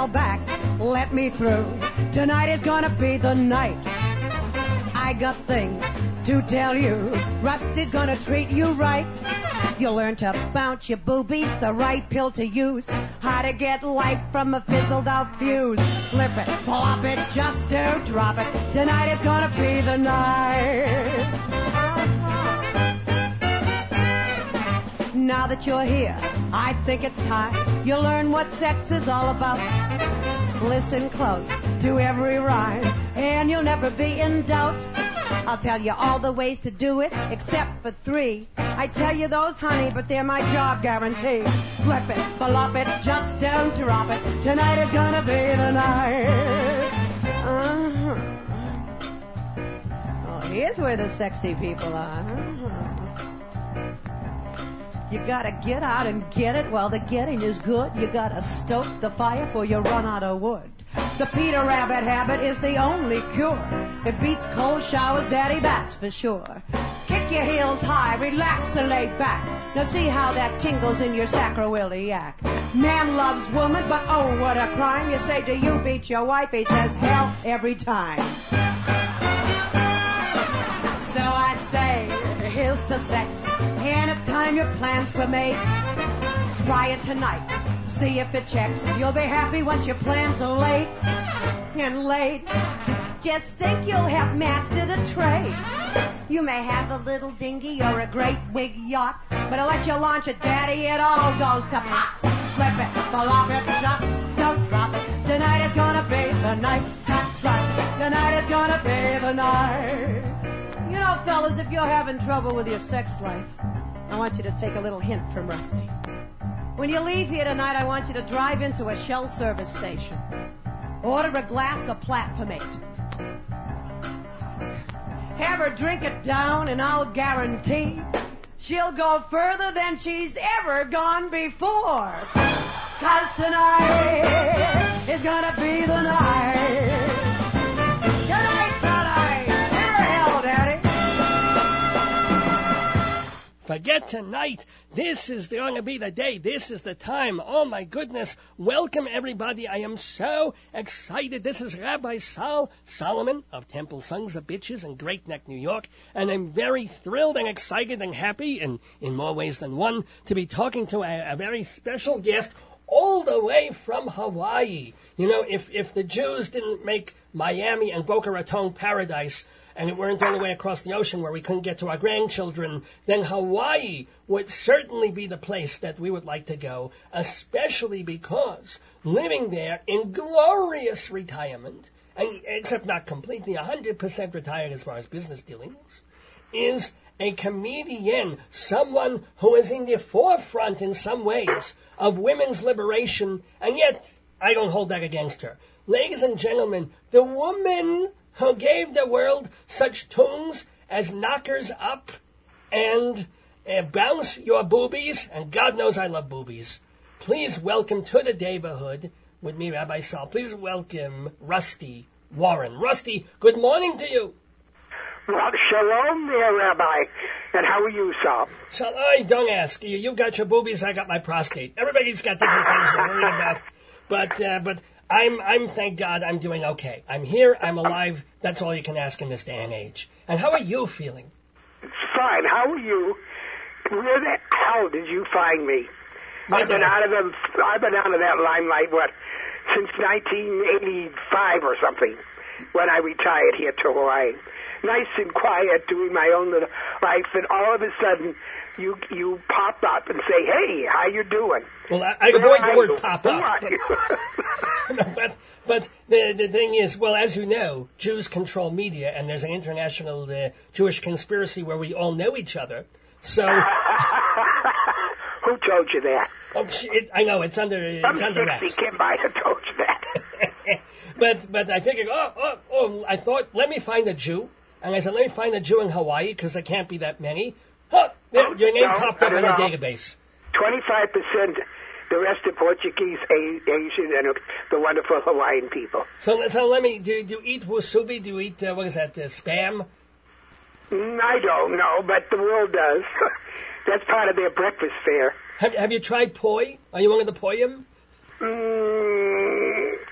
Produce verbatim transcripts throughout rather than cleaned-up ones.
hell back. Let me through. Tonight is gonna be the night. I got things to tell you. Rusty's gonna treat you right. You'll learn to bounce your boobies, the right pill to use, how to get light from a fizzled out fuse. Flip it, flop it, just don't drop it. Tonight is gonna be the night. Now that you're here, I think it's time you learn what sex is all about. Listen close to every rhyme, and you'll never be in doubt. I'll tell you all the ways to do it, except for three. I tell you those, honey, but they're my job guarantee. Flip it, flop it, just don't drop it. Tonight is gonna be the night. Uh-huh. Oh, here's where the sexy people are. Uh-huh. You gotta get out and get it while the getting is good. You gotta stoke the fire before you run out of wood. The Peter Rabbit habit is the only cure. It beats cold showers, Daddy, that's for sure. Kick your heels high, relax and lay back. Now see how that tingles in your sacroiliac. Man loves woman, but oh, what a crime. You say, do you beat your wife? He says, hell, every time. So I say, here's to sex, and it's time your plans were made. Try it tonight, see if it checks. You'll be happy once your plans are laid and laid. Just think you'll have mastered a trade. You may have a little dinghy or a great big yacht, but unless you launch it, Daddy, it all goes to pot. Flip it, flop it, just don't drop it. Tonight is gonna be the night, that's right. Tonight is gonna be the night. You know, fellas, if you're having trouble with your sex life, I want you to take a little hint from Rusty. When you leave here tonight, I want you to drive into a Shell service station. Order a glass of Platformate. Have her drink it down, and I'll guarantee she'll go further than she's ever gone before. 'Cause tonight is gonna be the night. Tonight's the night. Never hell, Daddy. Forget tonight. This is going to be the day. This is the time. Oh, my goodness. Welcome, everybody. I am so excited. This is Rabbi Sal Solomon of Temple Sons of Bitches in Great Neck, New York. And I'm very thrilled and excited and happy, and in more ways than one, to be talking to a, a very special guest all the way from Hawaii. You know, if, if the Jews didn't make Miami and Boca Raton paradise, and it weren't all the way across the ocean where we couldn't get to our grandchildren, then Hawaii would certainly be the place that we would like to go, especially because living there in glorious retirement, and except not completely one hundred percent retired as far as business dealings, is a comedian, someone who is in the forefront in some ways of women's liberation, and yet I don't hold that against her. Ladies and gentlemen, the woman who gave the world such tunes as Knockers Up and uh, Bounce Your Boobies, and God knows I love boobies. Please welcome to the neighborhood with me, Rabbi Sal. Please welcome Rusty Warren. Rusty, good morning to you. Well, shalom there, Rabbi. And how are you, Sal? So, I don't ask. You, you got your boobies, I got my prostate. Everybody's got different things to worry about. But, uh, but... I'm, I'm, thank God, I'm doing okay. I'm here, I'm alive, that's all you can ask in this day and age. And how are you feeling? It's fine. How are you? Where the hell did you find me? What I've been I? out of the, I've been out of that limelight, what, since nineteen eighty-five or something, when I retired here to Hawaii. Nice and quiet, doing my own little life, and all of a sudden, you you pop up and say, hey, how you doing? Well, I, I avoid the word pop Who up. are you? No, but but the, the thing is, well, as you know, Jews control media, and there's an international uh, Jewish conspiracy where we all know each other. So... Who told you that? Oh, it, I know, it's under, it's I'm under sixty, wraps. Kim might have told you that. but, but I figured, oh, oh, oh, I thought, let me find a Jew. And I said, let me find a Jew in Hawaii, because there can't be that many. Huh, there, Oh, your name no, popped up in the no. database. twenty-five percent, the rest are Portuguese, A- Asian, and the wonderful Hawaiian people. So, so let me, do, do you eat wasubi? Do you eat, uh, what is that, uh, Spam? Mm, I don't know, but the world does. That's part of their breakfast fare. Have, have you tried poi? Are you one of the poyum? Mm,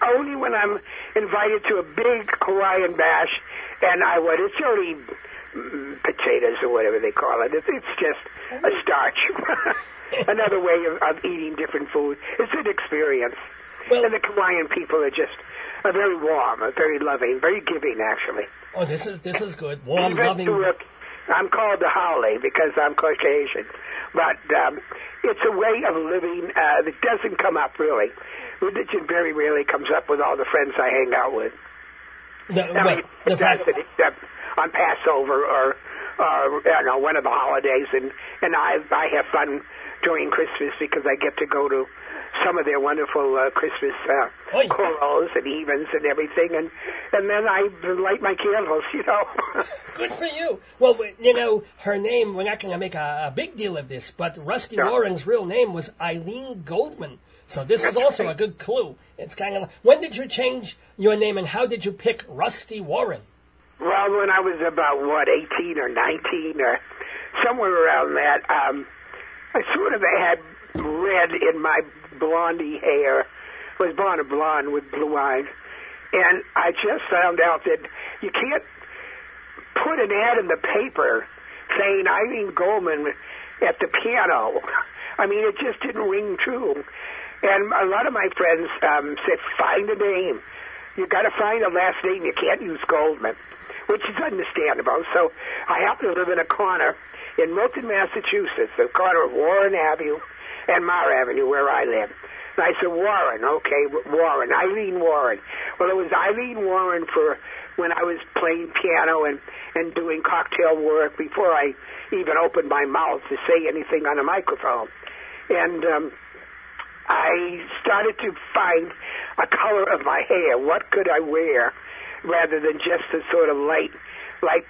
only when I'm invited to a big Hawaiian bash, and I would. It's only mm, potatoes or whatever they call it. It's, it's just a starch. Another way of, of eating different food. It's an experience. Well, and the Hawaiian people are just are very warm, are very loving, very giving, actually. Oh, this is this is good. Warm, Even loving. to a- I'm called the Haole because I'm Caucasian, but um, it's a way of living uh, that doesn't come up really. Religion very rarely comes up with all the friends I hang out with. The, I well, mean, the it fact does it uh, on Passover or, or I don't know, one of the holidays, and and I I have fun during Christmas because I get to go to some of their wonderful uh, Christmas uh, Oy. chorals and events and everything, and and then I light my candles, you know. Good for you. Well, you know, her name, we're not going to make a, a big deal of this, but Rusty Yeah. Warren's real name was Eileen Goldman. So this is also a good clue. It's kind of, when did you change your name and how did you pick Rusty Warren? Well, when I was about, what, eighteen or nineteen or somewhere around that, um, I sort of had red in my blondie hair. I was born a blonde with blue eyes. And I just found out that you can't put an ad in the paper saying Eileen Goldman at the piano. I mean, it just didn't ring true. And a lot of my friends um, said, find a name. You got to find a last name. You can't use Goldman, which is understandable. So I happen to live in a corner in Milton, Massachusetts, the corner of Warren Avenue and Mar Avenue, where I live. And I said, Warren, okay, Warren, Eileen Warren. Well, it was Eileen Warren for when I was playing piano and, and doing cocktail work before I even opened my mouth to say anything on a microphone. And um, I started to find a color of my hair. What could I wear rather than just a sort of light, light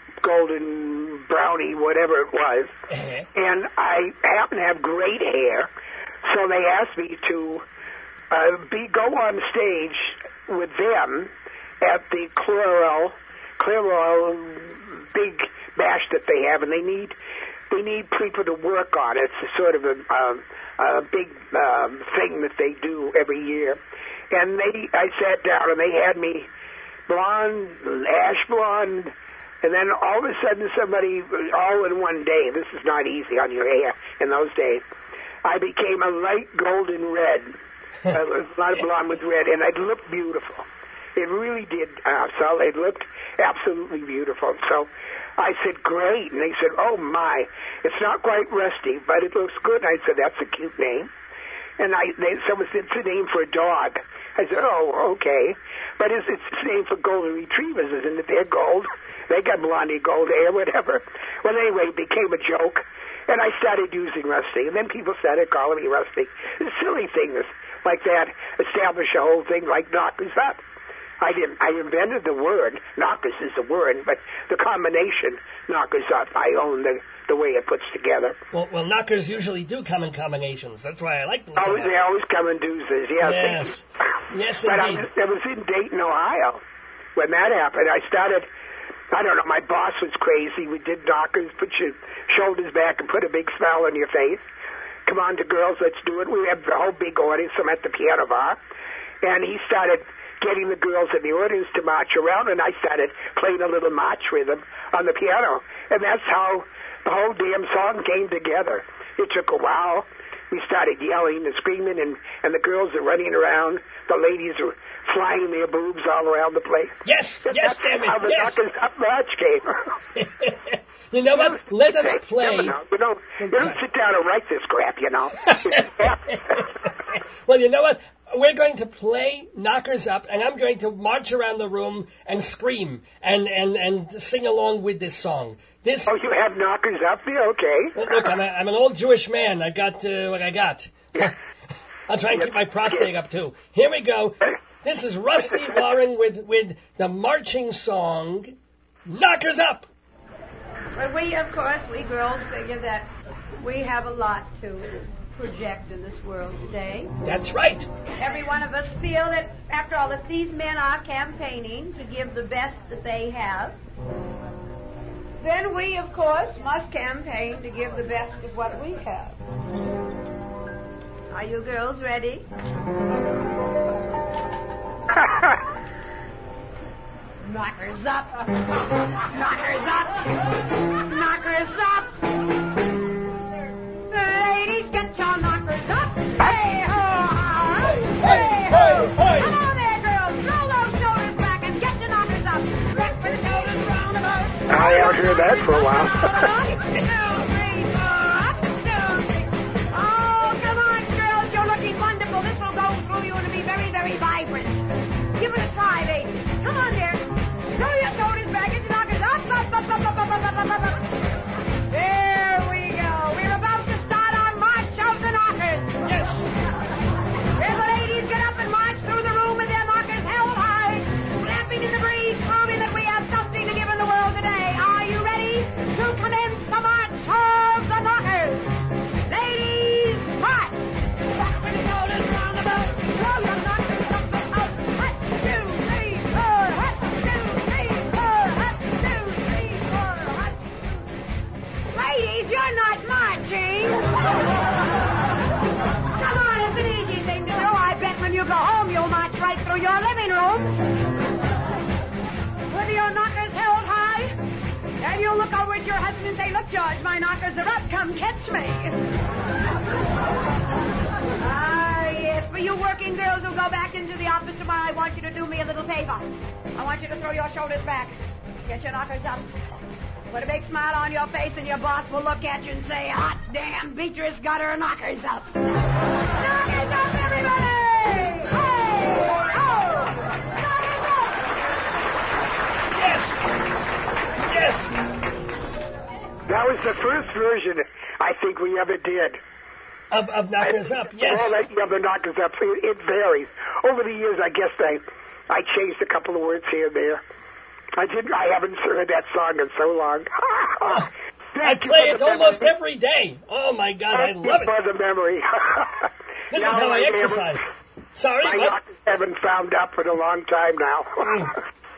golden brownie, whatever it was. Uh-huh. And I happen to have great hair, so they asked me to uh, be go on stage with them at the Clairol, Clairol big bash that they have, and they need they need people to work on it. It's a sort of a, um, a big um, thing that they do every year. And they, I sat down, and they had me blonde, ash blonde, and then all of a sudden somebody, all in one day, this is not easy on your hair in those days, I became a light golden red, a lot of blonde with red, and it looked beautiful. It really did, uh, so it looked absolutely beautiful. So I said, great, and they said, oh my, it's not quite Rusty, but it looks good. And I said, that's a cute name. And I, they, someone said, it's a name for a dog. I said, oh, okay. But it's, it's a name for golden retrievers, isn't it? They're gold. They got blondie gold hair, whatever. Well, anyway, it became a joke, and I started using Rusty. And then people started calling me Rusty. The silly things like that establish a whole thing like Knockers Up. I didn't. I invented the word. Knockers is the word, but the combination Knockers Up, I own the the way it puts together. Well, well, knockers usually do come in combinations. That's why I like them so Oh, much. they always come in deuces. Yes. Yes. Yes, But I indeed. was, I was in Dayton, Ohio, when that happened. I started. I don't know. My boss was crazy. We did knockers, put your shoulders back, and put a big smile on your face. Come on, to girls, let's do it. We had a whole big audience. I'm at the piano bar, and he started getting the girls in the audience to march around, and I started playing a little march with them on the piano. And that's how the whole damn song came together. It took a while. We started yelling and screaming, and, and the girls are running around. The ladies are flying their boobs all around the place. Yes, That's yes, damn how it, the yes. Knockers Up march came. You know what? Let us play. You know, you don't, you don't sit down and write this crap, you know. Well, you know what? We're going to play Knockers Up, and I'm going to march around the room and scream and, and, and sing along with this song. This. Oh, you have Knockers Up there? Okay. Look, I'm, a, I'm an old Jewish man. I got uh, what I got. I'll try and keep my prostate up, too. Here we go. This is Rusty Warren with, with the marching song, Knockers Up. But we, of course, we girls figure that we have a lot to project in this world today. That's right. Every one of us feel that, after all, if these men are campaigning to give the best that they have, then we, of course, must campaign to give the best of what we have. Are you girls ready? Knockers up. Knockers up. Knockers up. Ladies, get your knockers up. Hey, ho, hey, hey, ho. Come on there, girls. Throw those shoulders back and get your knockers up. Rock for the shoulders round about. I haven't heard that for a while. Two, three, four, up, two, three. Oh, come on, girls. You're looking wonderful. This will go through you and be very, very vibrant. Give it a try, ladies. Come on there. Throw your shoulders back and your knockers up, up, up, up, up, up, up, up, up, up. There we go. We're about to start our march of the knockers. Yes. Where the ladies get up and march through the room with their knockers held high, flapping in the breeze, proving that we have something to give in the world today. Are you ready to commence the march of the knockers? Ladies, march! Back with the shoulders round about. Throw your knockers up and out. Hut, two, three, four. Hut, two, three, four. Hut, two, three, four. Hut. Ladies, you're not marching. Come on, it's an easy thing to do. I bet when you go home, you'll march right through your living room with your knockers held high. And you'll look over at your husband and say, look, George, my knockers are up. Come catch me. Ah, yes. For you working girls who go back into the office tomorrow, I want you to do me a little favor. I want you to throw your shoulders back. Get your knockers up. Put a big smile on your face, and your boss will look at you and say, hot damn, Beatrice got her knockers up. Knockers up, everybody! Hey! Oh! Knockers up! Yes. Yes. That was the first version I think we ever did. Of, of knockers up, yes. All that other knockers up, it, it varies. Over the years, I guess I, I changed a couple of words here and there. I didn't. I haven't heard that song in so long. I play it almost memory. every day. Oh my God, Thank I love it. For the memory. This now is how I, I exercise. Never, Sorry, my what? knockers haven't found up in a long time now.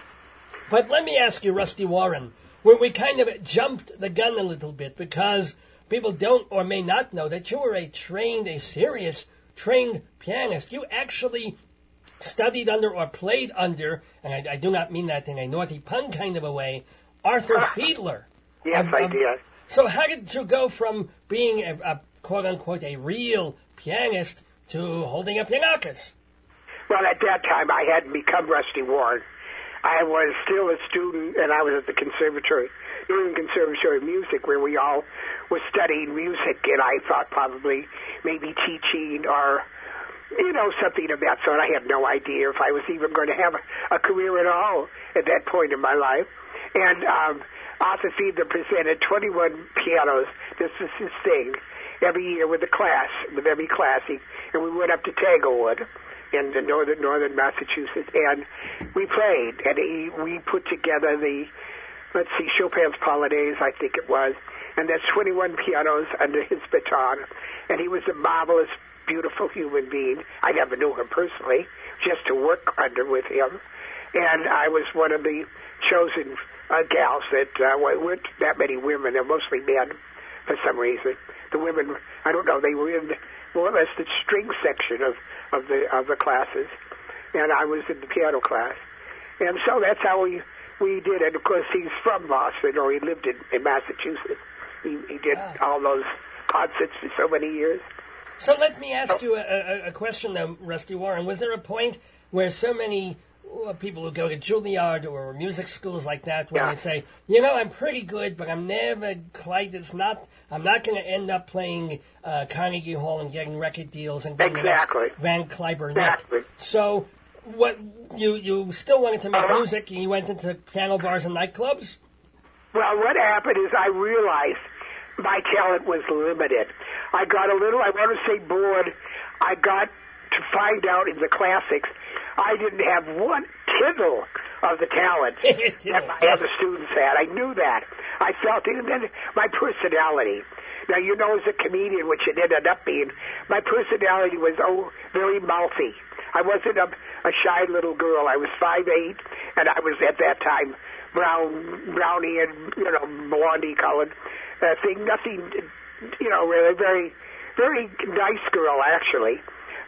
But let me ask you, Rusty Warren, where we kind of jumped the gun a little bit because people don't or may not know that you were a trained, a serious trained pianist. You actually studied under or played under, and I, I do not mean that in a naughty pun kind of a way, Arthur Fiedler. Yes, um, I um, did. So how did you go from being a, a quote-unquote a real pianist to holding up your knockers? Well, at that time, I hadn't become Rusty Warren. I was still a student, and I was at the conservatory, doing conservatory music, where we all were studying music, and I thought probably maybe teaching or, you know, something of that sort. I had no idea if I was even going to have a, a career at all at that point in my life. And um, Arthur Fiedler presented twenty-one pianos. This was his thing every year with the class, with every class. He, and we went up to Tanglewood in the northern northern Massachusetts, and we played, and he, we put together the, let's see, Chopin's Polonaise, I think it was, and there's twenty-one pianos under his baton, and he was a marvelous, beautiful human being. I never knew him personally, just to work under with him, and I was one of the chosen uh, gals that uh, weren't that many women. They're mostly men for some reason. The women, I don't know, they were in more or less the string section of, of the of the classes, and I was in the piano class. And so that's how we, we did it. Of course, he's from Boston, or he lived in, in Massachusetts. He, he did Ah. all those concerts for so many years. So let me ask you a, a, a question, though, Rusty Warren. Was there a point where so many uh, people who go to Juilliard or music schools like that, where Yeah. they say, you know, I'm pretty good, but I'm never quite, it's not, I'm not going to end up playing uh, Carnegie Hall and getting record deals and being Exactly. the next Van Cliburn. Exactly. So what, you, you still wanted to make Uh-huh. music, and you went into piano bars and nightclubs? Well, what happened is I realized my talent was limited. I got a little, I want to say bored. I got to find out in the classics I didn't have one tittle of the talent that my other students had. I knew that. I felt it. And then my personality. Now, you know, as a comedian, which it ended up being, my personality was, oh, very mouthy. I wasn't a, a shy little girl. I was five eight, and I was, at that time, brown, brownie and, you know, blondie colored uh, thing. Nothing, you know, really very, very nice girl, actually.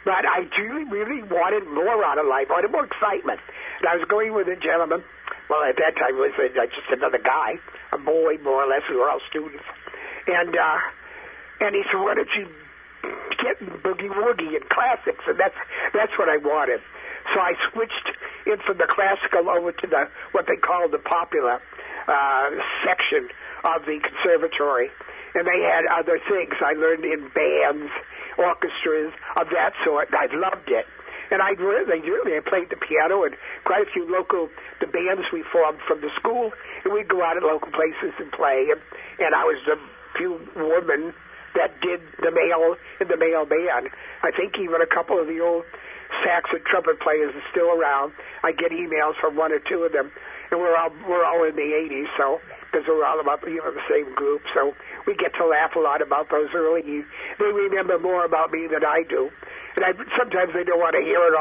But I really, really wanted more out of life. I wanted more excitement. And I was going with a gentleman. Well, at that time, it was uh, just another guy, a boy, more or less. We were all students. And uh, and he said, why don't you get boogie-woogie and classics? And that's that's what I wanted. So I switched in from the classical over to the what they call the popular uh, section of the conservatory. And they had other things. I learned in bands, orchestras of that sort, and I loved it. And I really, really, I played the piano and quite a few local, the bands we formed from the school, and we'd go out at local places and play. And, and I was the few women that did the male, in the male band. I think even a couple of the old sax and trumpet players are still around. I get emails from one or two of them, and we're all, we're all in the eighties, so, because we're all about, you know, the same group, so we get to laugh a lot about those early years. They remember more about me than I do. And I, sometimes they don't want to hear it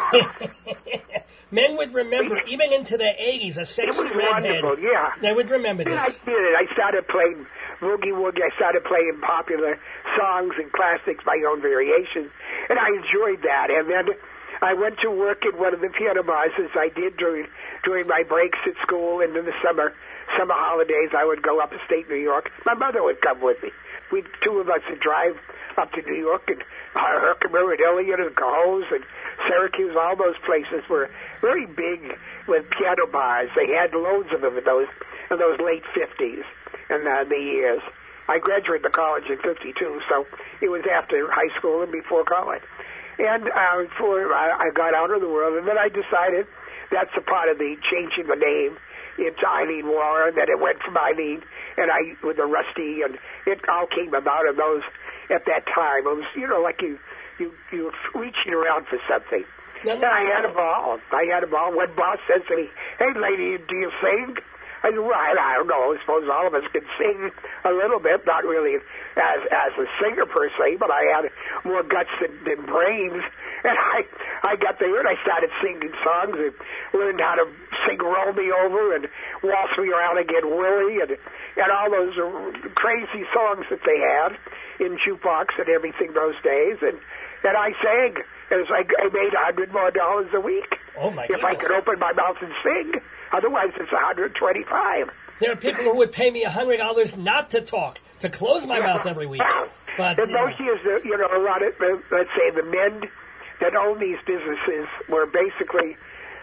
all. Men would remember, even into their eighties, a sexy redhead. It was redhead. wonderful, yeah. They would remember this. And I did it. I started playing boogie-woogie. I started playing popular songs and classics, my own variations. And I enjoyed that. And then I went to work at one of the piano bars, as I did during, during my breaks at school. And in the summer, summer holidays, I would go upstate New York. My mother would come with me. We two of us would drive up to New York, and uh, Herkimer and Ilion and Cohoes and Syracuse, all those places were very big with piano bars. They had loads of them in those in those late fifties and uh, the years. I graduated the college in fifty-two, so it was after high school and before college. And uh, before I, I got out of the world, and then I decided that's a part of the changing the name into Eileen Warren, that it went from Eileen and I with the Rusty, and it all came about in those. At that time, it was, you know, like you, you, you were reaching around for something. No, no, and I had a ball. I had a ball. One boss says to me, "Hey, lady, do you sing?" I said, "Well, I don't know. I suppose all of us can sing a little bit, not really as as a singer per se, but I had more guts than, than brains." And I, I got there and I started singing songs and learned how to sing "Roll Me Over" and "Waltz Me Around Again, Willie," and and all those crazy songs that they had in jukebox and everything those days, and and I sang. It was like I made a hundred more dollars a week. Oh my! If goodness. I could open my mouth and sing, otherwise it's a hundred twenty-five. There are people who would pay me a hundred dollars not to talk, to close my mouth every week. But in those years, you know, a lot of let's say the men that owned these businesses were basically,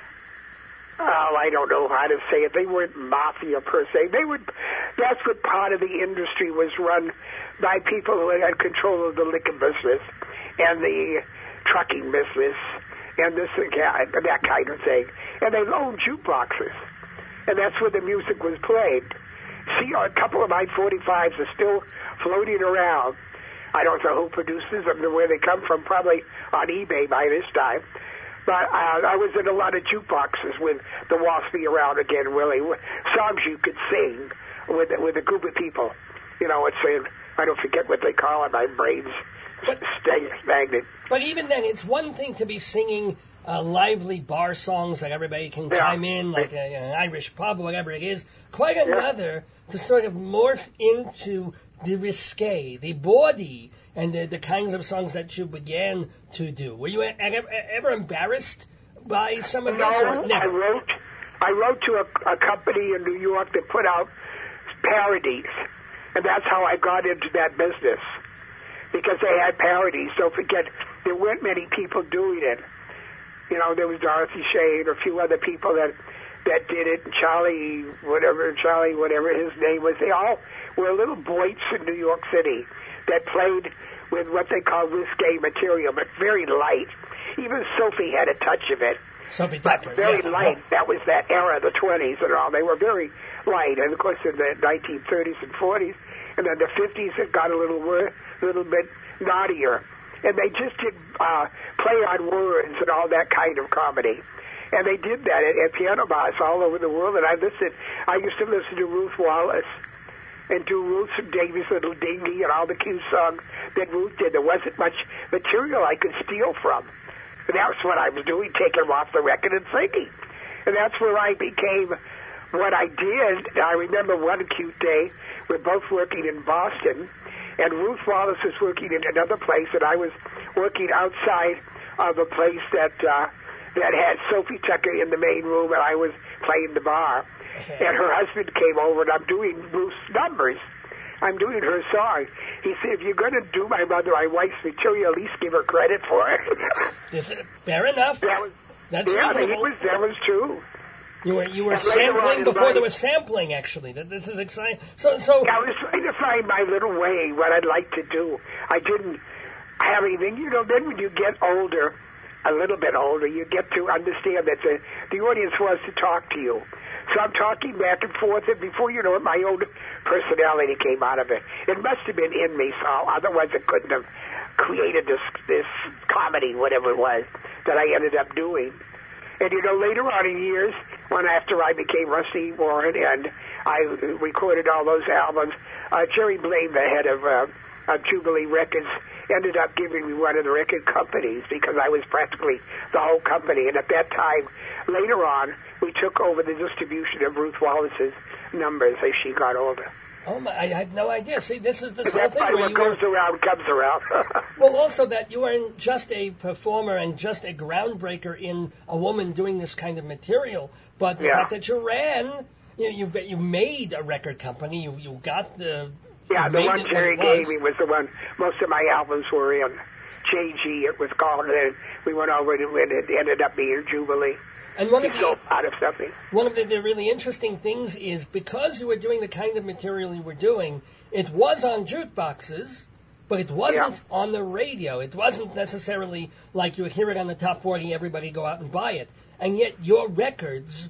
oh, I don't know how to say it. They weren't mafia per se. They would. That's what part of the industry was run by people who had control of the liquor business and the trucking business and this and that kind of thing. And they owned jukeboxes, and that's where the music was played. See, a couple of my forty-fives are still floating around. I don't know who produces them and where they come from, probably on eBay by this time. But uh, I was in a lot of jukeboxes with the Waltz Me Around Again, Willie, songs you could sing with with a group of people. You know, it's uh, I don't forget what they call it. My brain's stagnant. But even then, it's one thing to be singing uh, lively bar songs that everybody can yeah. chime in, like a, an Irish pub or whatever it is. Quite another yeah. to sort of morph into the risque, the bawdy, and the, the kinds of songs that you began to do. Were you ever, ever embarrassed by some of no, this? Or never? I wrote, I wrote to a, a company in New York that put out parodies, and that's how I got into that business, because they had parodies. Don't forget, there weren't many people doing it. You know, there was Dorothy Shane or a few other people that that did it, and Charlie, whatever, Charlie, whatever his name was. They all were little boys in New York City that played with what they call risque material, but very light. Even Sophie had a touch of it. Sophie but Tucker, very yes. light. That was that era, the twenties and all. They were very light. And, of course, in the nineteen thirties and forties, and then the fifties, it got a little, wor- little bit naughtier. And they just did uh, play on words and all that kind of comedy. And they did that at, at piano bars all over the world. And I listened. I used to listen to Ruth Wallace and do Ruth Davies' Little Dingy and all the cute songs that Ruth did. There wasn't much material I could steal from. And that's what I was doing, taking them off the record and singing. And that's where I became what I did. I remember one cute day, we're both working in Boston, and Ruth Wallace was working in another place, and I was working outside of a place that uh, that had Sophie Tucker in the main room, and I was playing the bar. And her husband came over, and I'm doing Ruth's numbers. I'm doing her song. He said, if you're going to do my mother, my wife's material, at least give her credit for it. This is, fair enough. That was, That's yeah, reasonable. It was, that was true. You were you were And later on sampling in before life- there was sampling. Actually, That- this is exciting. So so I was trying to find my little way, what I'd like to do. I didn't have anything. You know, then when you get older, a little bit older, you get to understand that the, the audience wants to talk to you. So I'm talking back and forth, and before you know it, my own personality came out of it. It must have been in me, so otherwise I couldn't have created this this comedy, whatever it was, that I ended up doing. And, you know, later on in years, when after I became Rusty Warren and I recorded all those albums, uh, Jerry Blaine, the head of, uh, of Jubilee Records, ended up giving me one of the record companies because I was practically the whole company. And at that time, later on, we took over the distribution of Ruth Wallace's numbers as she got older. oh my, I had no idea. See, this is this whole That's thing why where what you goes were, around comes around. well, also that you weren't just a performer and just a groundbreaker in a woman doing this kind of material, but the Yeah. fact that you ran, you you, you made a record company, you you got the Yeah, you the made one it Jerry what it was. gave me was the one most of my albums were in. J G, it was called, and then we went over and it ended up being Jubilee. And one of He's the so out of something. One of the, the really interesting things is because you were doing the kind of material you were doing, it was on jukeboxes, but it wasn't Yeah. on the radio. It wasn't necessarily like you would hear it on the top forty, everybody go out and buy it. And yet your records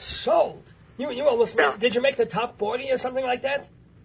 sold. You, you almost Yeah. made, did you make the top forty or something like that?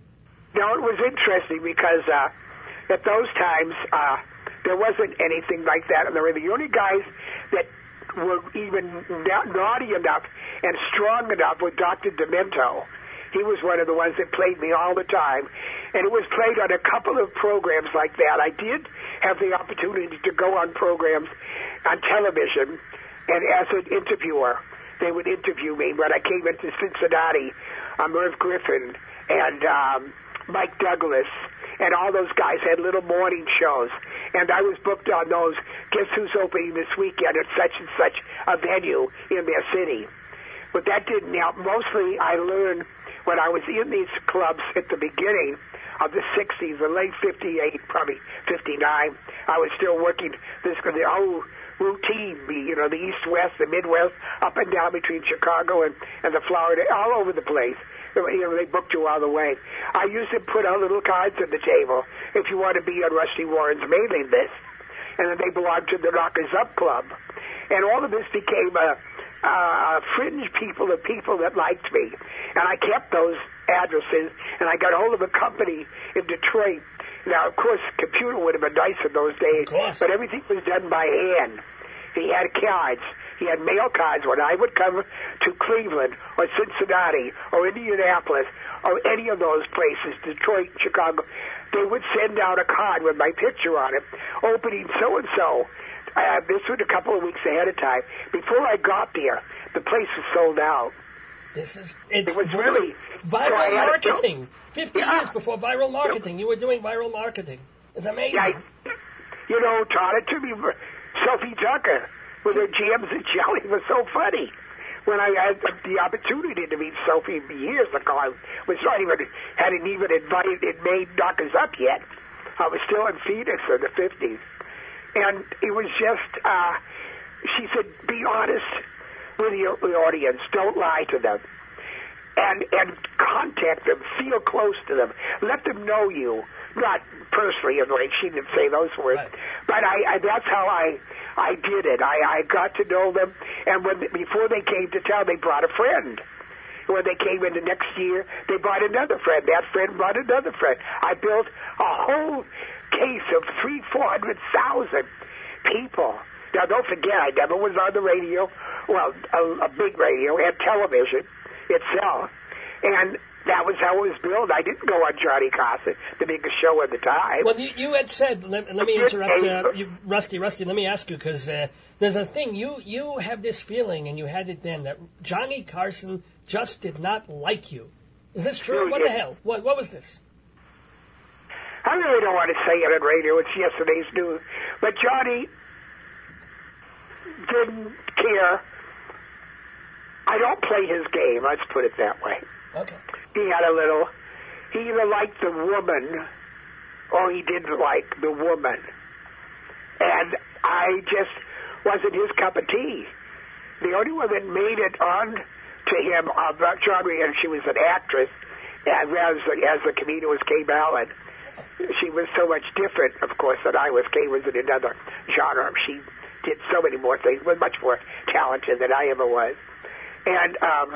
No, it was interesting because uh, at those times uh, there wasn't anything like that on the radio. The only guys that were even na- naughty enough and strong enough were Doctor Demento. He was one of the ones that played me all the time. And it was played on a couple of programs like that. I did have the opportunity to go on programs on television, and as an interviewer, they would interview me. When I came into Cincinnati, uh, Merv Griffin and um, Mike Douglas and all those guys had little morning shows. And I was booked on those. Guess who's opening this weekend at such and such a venue in their city. But that didn't help. Mostly I learned when I was in these clubs at the beginning of the sixties, the late fifty-eight, probably fifty-nine. I was still working this the whole routine, you know, the East-West, the Midwest, up and down between Chicago and, and the Florida, all over the place. You know, they booked you all the way. I used to put out little cards on the table if you want to be on Rusty Warren's mailing list. And then they belonged to the Knockers Up Club. And all of this became a, a fringe people of people that liked me. And I kept those addresses, and I got hold of a company in Detroit. Now, of course, computer would have been nice in those days, but everything was done by hand. He had cards. He had mail cards. When I would come to Cleveland or Cincinnati or Indianapolis or any of those places, Detroit, Chicago, they would send out a card with my picture on it, opening so-and-so. Uh, this was a couple of weeks ahead of time. Before I got there, the place was sold out. This is it's It was really viral so I had to marketing. Fifty Yeah. years before viral marketing, you were doing viral marketing. It's amazing. I, you know, taught it to me. Sophie Tucker with her jams and jelly was so funny. When I had the opportunity to meet Sophie years ago, I was not even hadn't even invited it made Knockers Up yet. I was still in Phoenix in the fifties, and it was just. Uh, she said, "Be honest with your the audience. Don't lie to them." And and contact them, feel close to them, let them know you. Not personally, in the way she didn't say those words, right. but I, I that's how I I did it. I, I got to know them, and when before they came to town, they brought a friend. When they came in the next year, they brought another friend. That friend brought another friend. I built a whole case of three, four hundred thousand people. Now, don't forget, I never was on the radio. Well, a, a big radio and television itself, and that was how it was built. I didn't go on Johnny Carson, the biggest show at the time. Well, you, you had said, let, let me interrupt uh, you, Rusty, Rusty, let me ask you, because uh, there's a thing, you, you have this feeling, and you had it then, that Johnny Carson just did not like you. Is this true? True, What yes. the hell? What, what was this? I really don't want to say it on radio. It's yesterday's news. But Johnny didn't care. I don't play his game, let's put it that way. Okay. He had a little, he either liked the woman or he didn't like the woman. And I just wasn't his cup of tea. The only one that made it on to him of that genre, and she was an actress, as, as the comedian was Kay Ballard. She was so much different, of course, than I was. Kay was in another genre. She did so many more things, was much more talented than I ever was. And um,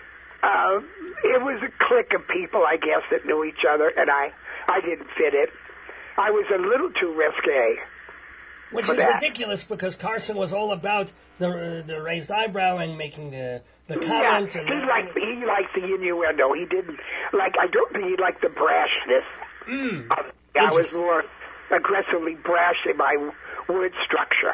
uh, it was a clique of people, I guess, that knew each other, and I, I didn't fit it. I was a little too risque. Which is that. Ridiculous, because Carson was all about the the raised eyebrow and making the the comment. Yeah, and he liked he liked the innuendo. He didn't like. I don't think he liked the brashness. Mm. Of, I was more aggressively brash in my word structure.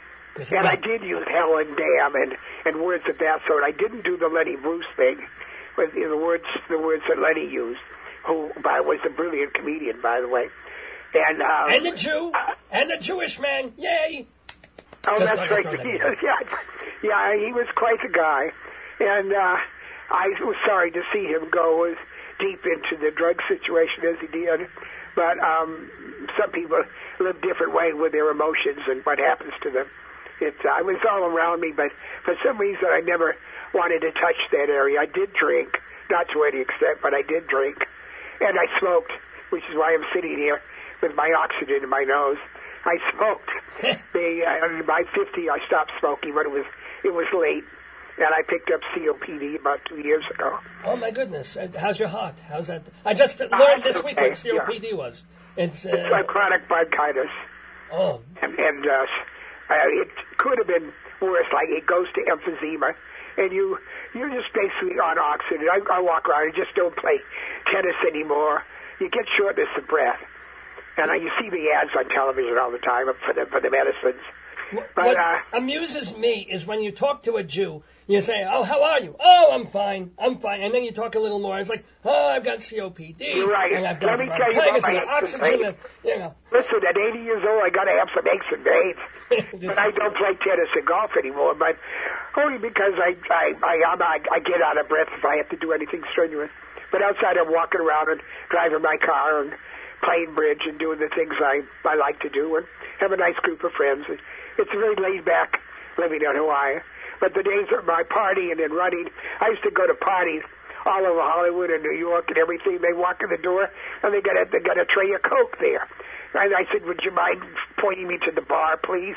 And I did use hell and damn and, and words of that sort. I didn't do the Lenny Bruce thing with you know, the words the words that Lenny used, who by, was a brilliant comedian, by the way. And um, and the Jew, uh, and the Jewish man, yay! Oh, Just that's right. That yeah, yeah, yeah, he was quite a guy. And uh, I was sorry to see him go as deep into the drug situation as he did. But um, some people live different way with their emotions and what happens to them. It, uh, it was all around me, but for some reason I never wanted to touch that area. I did drink, not to any extent, but I did drink. And I smoked, which is why I'm sitting here with my oxygen in my nose. I smoked. they, uh, by fifty, I stopped smoking, but it was it was late, and I picked up C O P D about two years ago. Oh my goodness! Uh, how's your heart? How's that? I just learned uh, this okay. week what C O P D yeah. was. It's, uh, it's like chronic bronchitis. Oh. And, and uh, uh, it could have been worse. Like it goes to emphysema, and you you're just basically on oxygen. I, I walk around and just don't play tennis anymore. You get shortness of breath. And uh, you see the ads on television all the time for the for the medicines. But, what uh, amuses me is when you talk to a Jew, you say, "Oh, how are you?" "Oh, I'm fine, I'm fine," and then you talk a little more. It's like, "Oh, I've got C O P D, you're right. and I've got Let me tell you about my oxygen." And, you know. Listen, at eighty years old, I got to have some aches and veins. But I don't play tennis and golf anymore. But only because I I I, I I get out of breath if I have to do anything strenuous. But outside, I'm walking around and driving my car and playing bridge and doing the things I, I like to do and have a nice group of friends. It's a very laid-back living in Hawaii. But the days of my partying and running, I used to go to parties all over Hollywood and New York and everything. They walk in the door and they got a, they got a tray of Coke there. And I said, would you mind pointing me to the bar, please?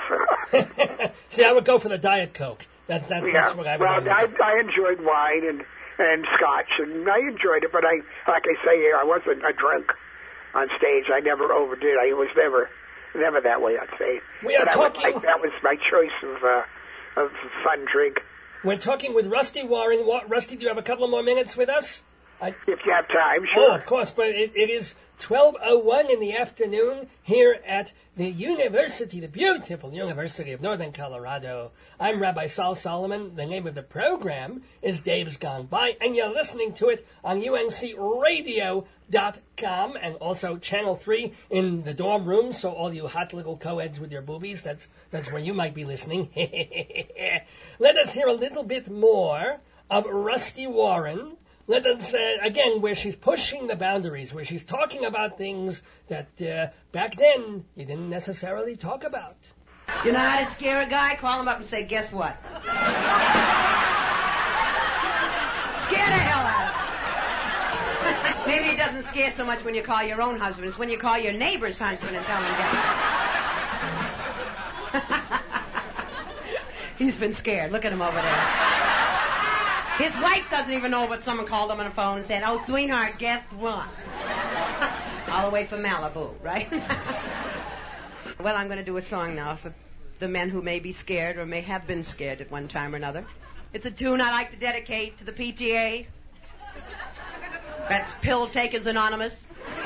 See, I would go for the Diet Coke. That, that, yeah. That's what I would Well, I, I enjoyed wine and, and scotch, and I enjoyed it, but I, like I say, I wasn't a drunk. On stage, I never overdid. I was never, never that way on stage. We are but talking. I was, I, that was my choice of uh, of fun drink. We're talking with Rusty Warren. Rusty, do you have a couple of more minutes with us? I, if you have time, sure. Oh, of course, but it, it is twelve oh one in the afternoon here at the university, the beautiful University of Northern Colorado. I'm Rabbi Sal Solomon. The name of the program is Dave's Gone By, and you're listening to it on U N C radio dot com and also Channel three in the dorm room, so all you hot little co-eds with your boobies, that's, that's where you might be listening. Let us hear a little bit more of Rusty Warren. Let us, uh, again, where she's pushing the boundaries, where she's talking about things that uh, back then you didn't necessarily talk about. You know how to scare a guy? Call him up and say, guess what? Scare the hell out of him. Maybe it doesn't scare so much when you call your own husband. It's when you call your neighbor's husband and tell him guess. He's been scared. Look at him over there. His wife doesn't even know what someone called him on the phone and said, "Oh, sweetheart, guess what?" All the way from Malibu, right? Well, I'm going to do a song now for the men who may be scared or may have been scared at one time or another. It's a tune I like to dedicate to the P T A. That's Pill Takers Anonymous.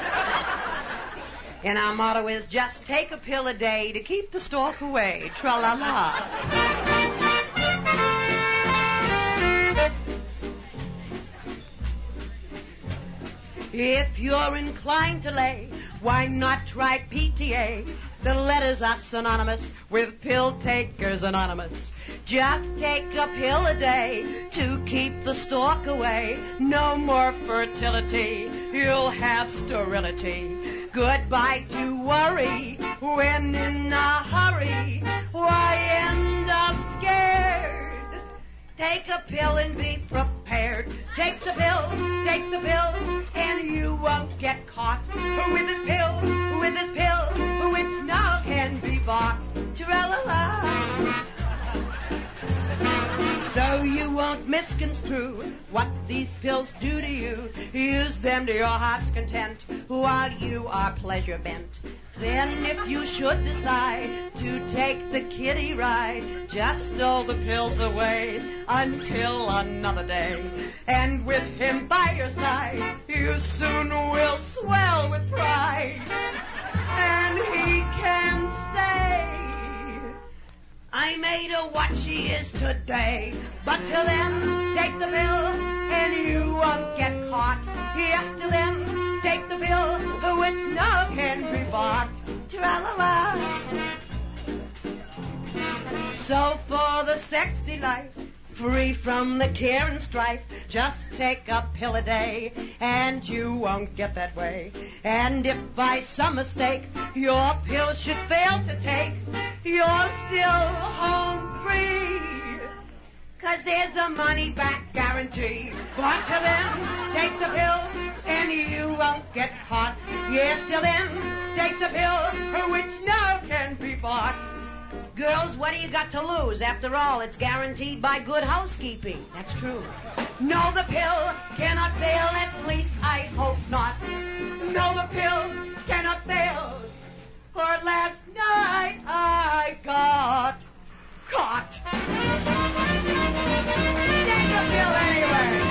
And our motto is, just take a pill a day to keep the stork away. Tra-la-la. If you're inclined to lay, why not try P T A? The letters are synonymous with Pill Takers Anonymous. Just take a pill a day to keep the stork away. No more fertility, you'll have sterility. Goodbye to worry when in a hurry. Why end up scared? Take a pill and be prepared. Take the pill, take the pill, and you won't get caught with this pill, with this pill, which now can be bought. Tra-la-la. So you won't misconstrue what these pills do to you. Use them to your heart's content while you are pleasure bent. Then if you should decide to take the kiddie ride, just stow the pills away until another day. And with him by your side, you soon will swell with pride. And he can say, I made her what she is today. But till then, take the pill and you won't get caught. Yes, till then, take the pill which now can be bought. Tra-la-la. So for the sexy life, free from the care and strife, just take a pill a day and you won't get that way. And if by some mistake your pill should fail to take, you're still home free. Cause there's a money back guarantee. But till then, take the pill and you won't get caught. Yes, till then, take the pill which now can be bought. Girls, what do you got to lose? After all, it's guaranteed by Good Housekeeping. That's true. No, the pill cannot fail, at least I hope not. No, the pill cannot fail, for last night I got caught. Take the pill anyway.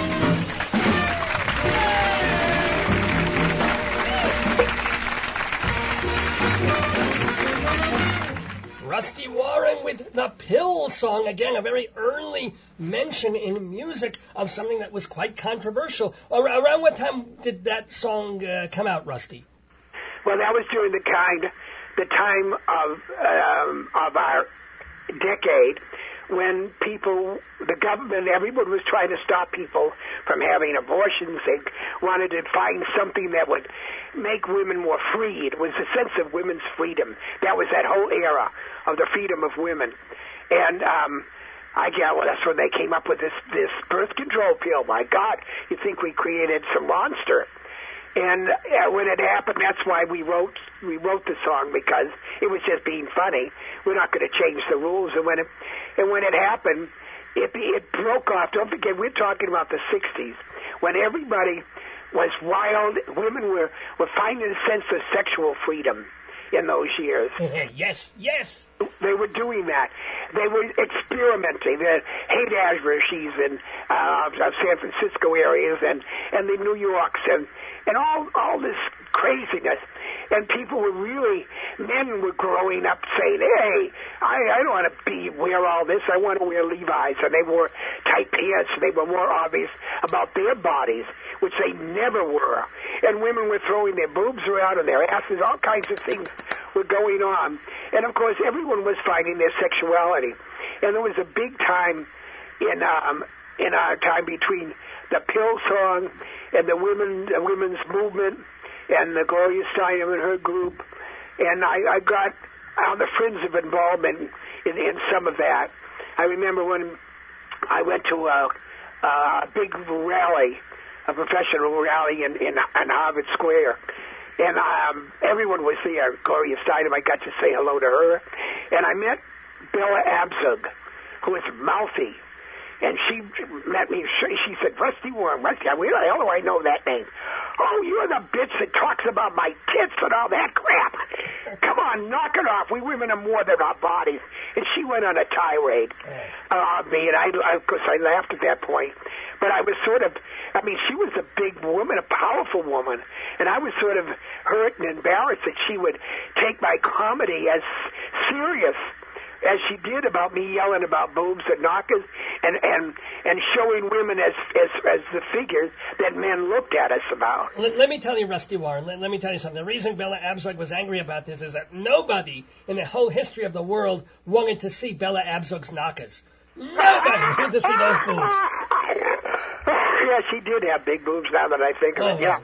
Rusty Warren with the Pill Song. Again, a very early mention in music of something that was quite controversial. Around what time did that song uh, come out, Rusty? Well, that was during the kind, the time of um, of our decade when people, the government, everyone was trying to stop people from having abortions. They wanted to find something that would make women more free. It was a sense of women's freedom. That was that whole era of the freedom of women. And um, I yeah, well, that's when they came up with this, this birth control pill. My God, you think we created some monster. And uh, when it happened, that's why we wrote we wrote the song, because it was just being funny. We're not going to change the rules. And when it and when it happened, it it broke off. Don't forget, we're talking about the sixties, when everybody was wild. Women were were finding a sense of sexual freedom in those years. Yes, yes. They were doing that. They were experimenting. The Haight-Ashbury and uh, San Francisco areas and, and the New Yorks and, and all all this craziness. And people were really, men were growing up saying, hey, I, I don't want to be wear all this. I want to wear Levi's. And they wore tight pants. And they were more obvious about their bodies, which they never were. And women were throwing their boobs around and their asses. All kinds of things were going on. And, of course, everyone was finding their sexuality. And there was a big time in um, in our time between the Pill Song and the women, the women's movement, and the Gloria Steinem and her group. And I, I got on the fringe of involvement in, in some of that. I remember when I went to a, a big rally, a professional rally in, in, in Harvard Square. And um, everyone was there. Gloria Steinem, I got to say hello to her. And I met Bella Abzug, who was mouthy. And she met me. She said, Rusty Warren, Rusty, where the hell do I know that name? Oh, you're the bitch that talks about my tits and all that crap. Come on, knock it off. We women are more than our bodies. And she went on a tirade on uh, me. And, I, I, of course, I laughed at that point. But I was sort of, I mean, she was a big woman, a powerful woman. And I was sort of hurt and embarrassed that she would take my comedy as serious as she did about me yelling about boobs and knockers and and and showing women as as as the figures that men looked at us about. Let, let me tell you, Rusty Warren, let, let me tell you something. The reason Bella Abzug was angry about this is that nobody in the whole history of the world wanted to see Bella Abzug's knockers. Nobody wanted to see those boobs. Yeah, she did have big boobs now that I think of Oh, it, yeah.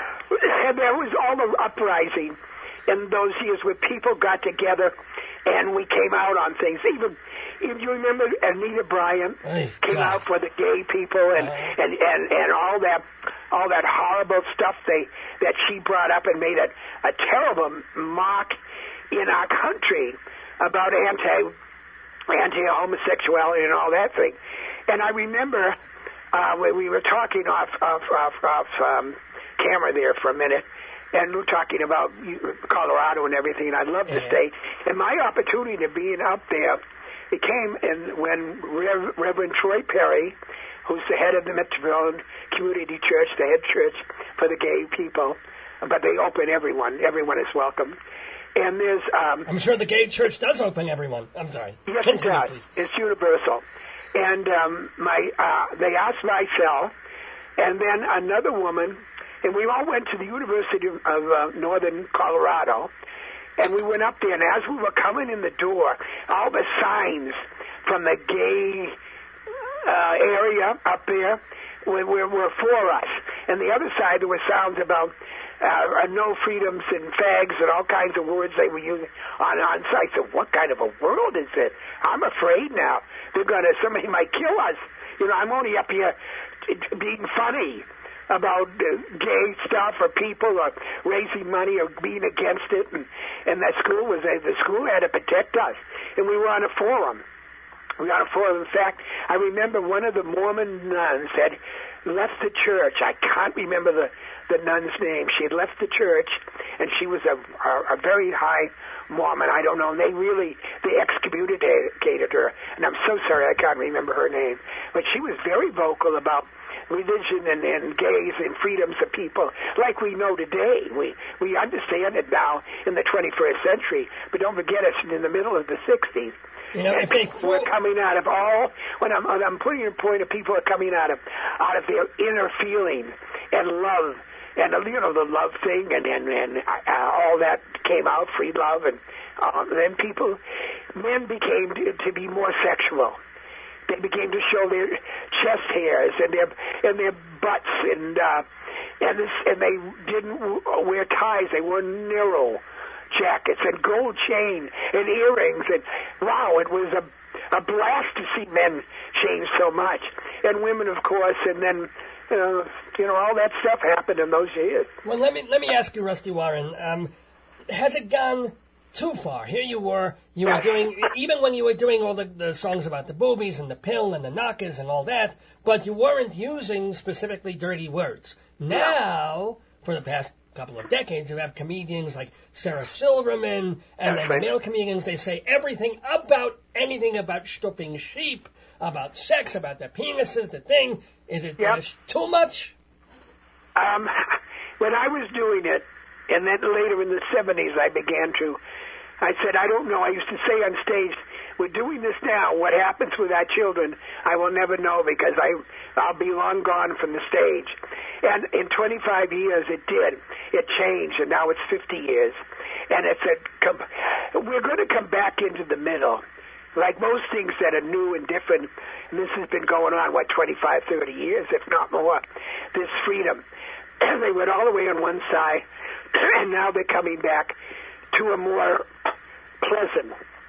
And there was all the uprising in those years where people got together and we came out on things. Even, if you remember Anita Bryant Ay, came God. out for the gay people and, Uh-huh. and, and, and all that all that horrible stuff they that she brought up and made a, a terrible mock in our country about anti anti-homosexuality and all that thing. And I remember uh, when we were talking off, off, off, off um, camera there for a minute, and we were talking about Colorado and everything, and I love the Yeah. state. And my opportunity of being up there, it came in when Rev- Reverend Troy Perry, who's the head of the Metropolitan Community Church, the head church for the gay people, but they open everyone. Everyone is welcome. And there's... Um, I'm sure the gay church does open everyone. I'm sorry. Yes, Continue, it does. please. It's universal. And um, my uh, they asked Marcel, and then another woman, and we all went to the University of, of uh, Northern Colorado, and we went up there, and as we were coming in the door, all the signs from the gay uh, area up there were, were, were for us. And the other side, there were sounds about uh, no freedoms and fags and all kinds of words they were using on, on site. So what kind of a world is it? I'm afraid now. They're going to, somebody might kill us. You know, I'm only up here t- t- being funny about uh, gay stuff or people or raising money or being against it. And, and that school was, uh, the school had to protect us. And we were on a forum. We were on a forum. In fact, I remember one of the Mormon nuns had left the church. I can't remember the, the nun's name. She had left the church, and she was a, a, a very high Mormon. I don't know. And they really, they excommunicated her. And I'm so sorry I can't remember her name. But she was very vocal about religion and, and gays and freedoms of people like we know today. We we understand it now in the twenty-first century, but don't forget it's in the middle of the sixties. You know, And if they people throw... are coming out of all, when I'm, when I'm putting a point of people are coming out of out of their inner feeling and love, and, you know, the love thing, and, and, and uh, all that came out, free love, and uh, then people, men became to, to be more sexual. They began to show their chest hairs and their and their butts, and uh, and this, and they didn't wear ties. They wore narrow jackets and gold chain and earrings, and wow, it was a a blast to see men change so much, and women, of course, and then uh, you know all that stuff happened in those years. Well, let me let me ask you, Rusty Warren. Um, has it gone too far? Here you were, you were doing, even when you were doing all the, the songs about the boobies and the pill and the knockers and all that, but you weren't using specifically dirty words. Now, for the past couple of decades, you have comedians like Sarah Silverman, and then the male comedians, they say everything about anything about stooping sheep, about sex, about their penises, the thing. Is it Yep. uh, too much? Um, when I was doing it, and then later in the seventies, I began to, I said, I don't know. I used to say on stage, we're doing this now. What happens with our children, I will never know because I, I'll be long gone from the stage. And in twenty-five years, it did. It changed, and now it's fifty years. And it's a, we're going to come back into the middle. Like most things that are new and different, and this has been going on, what, twenty-five, thirty years, if not more, this freedom. They went all the way on one side, and now they're coming back to a more pleasant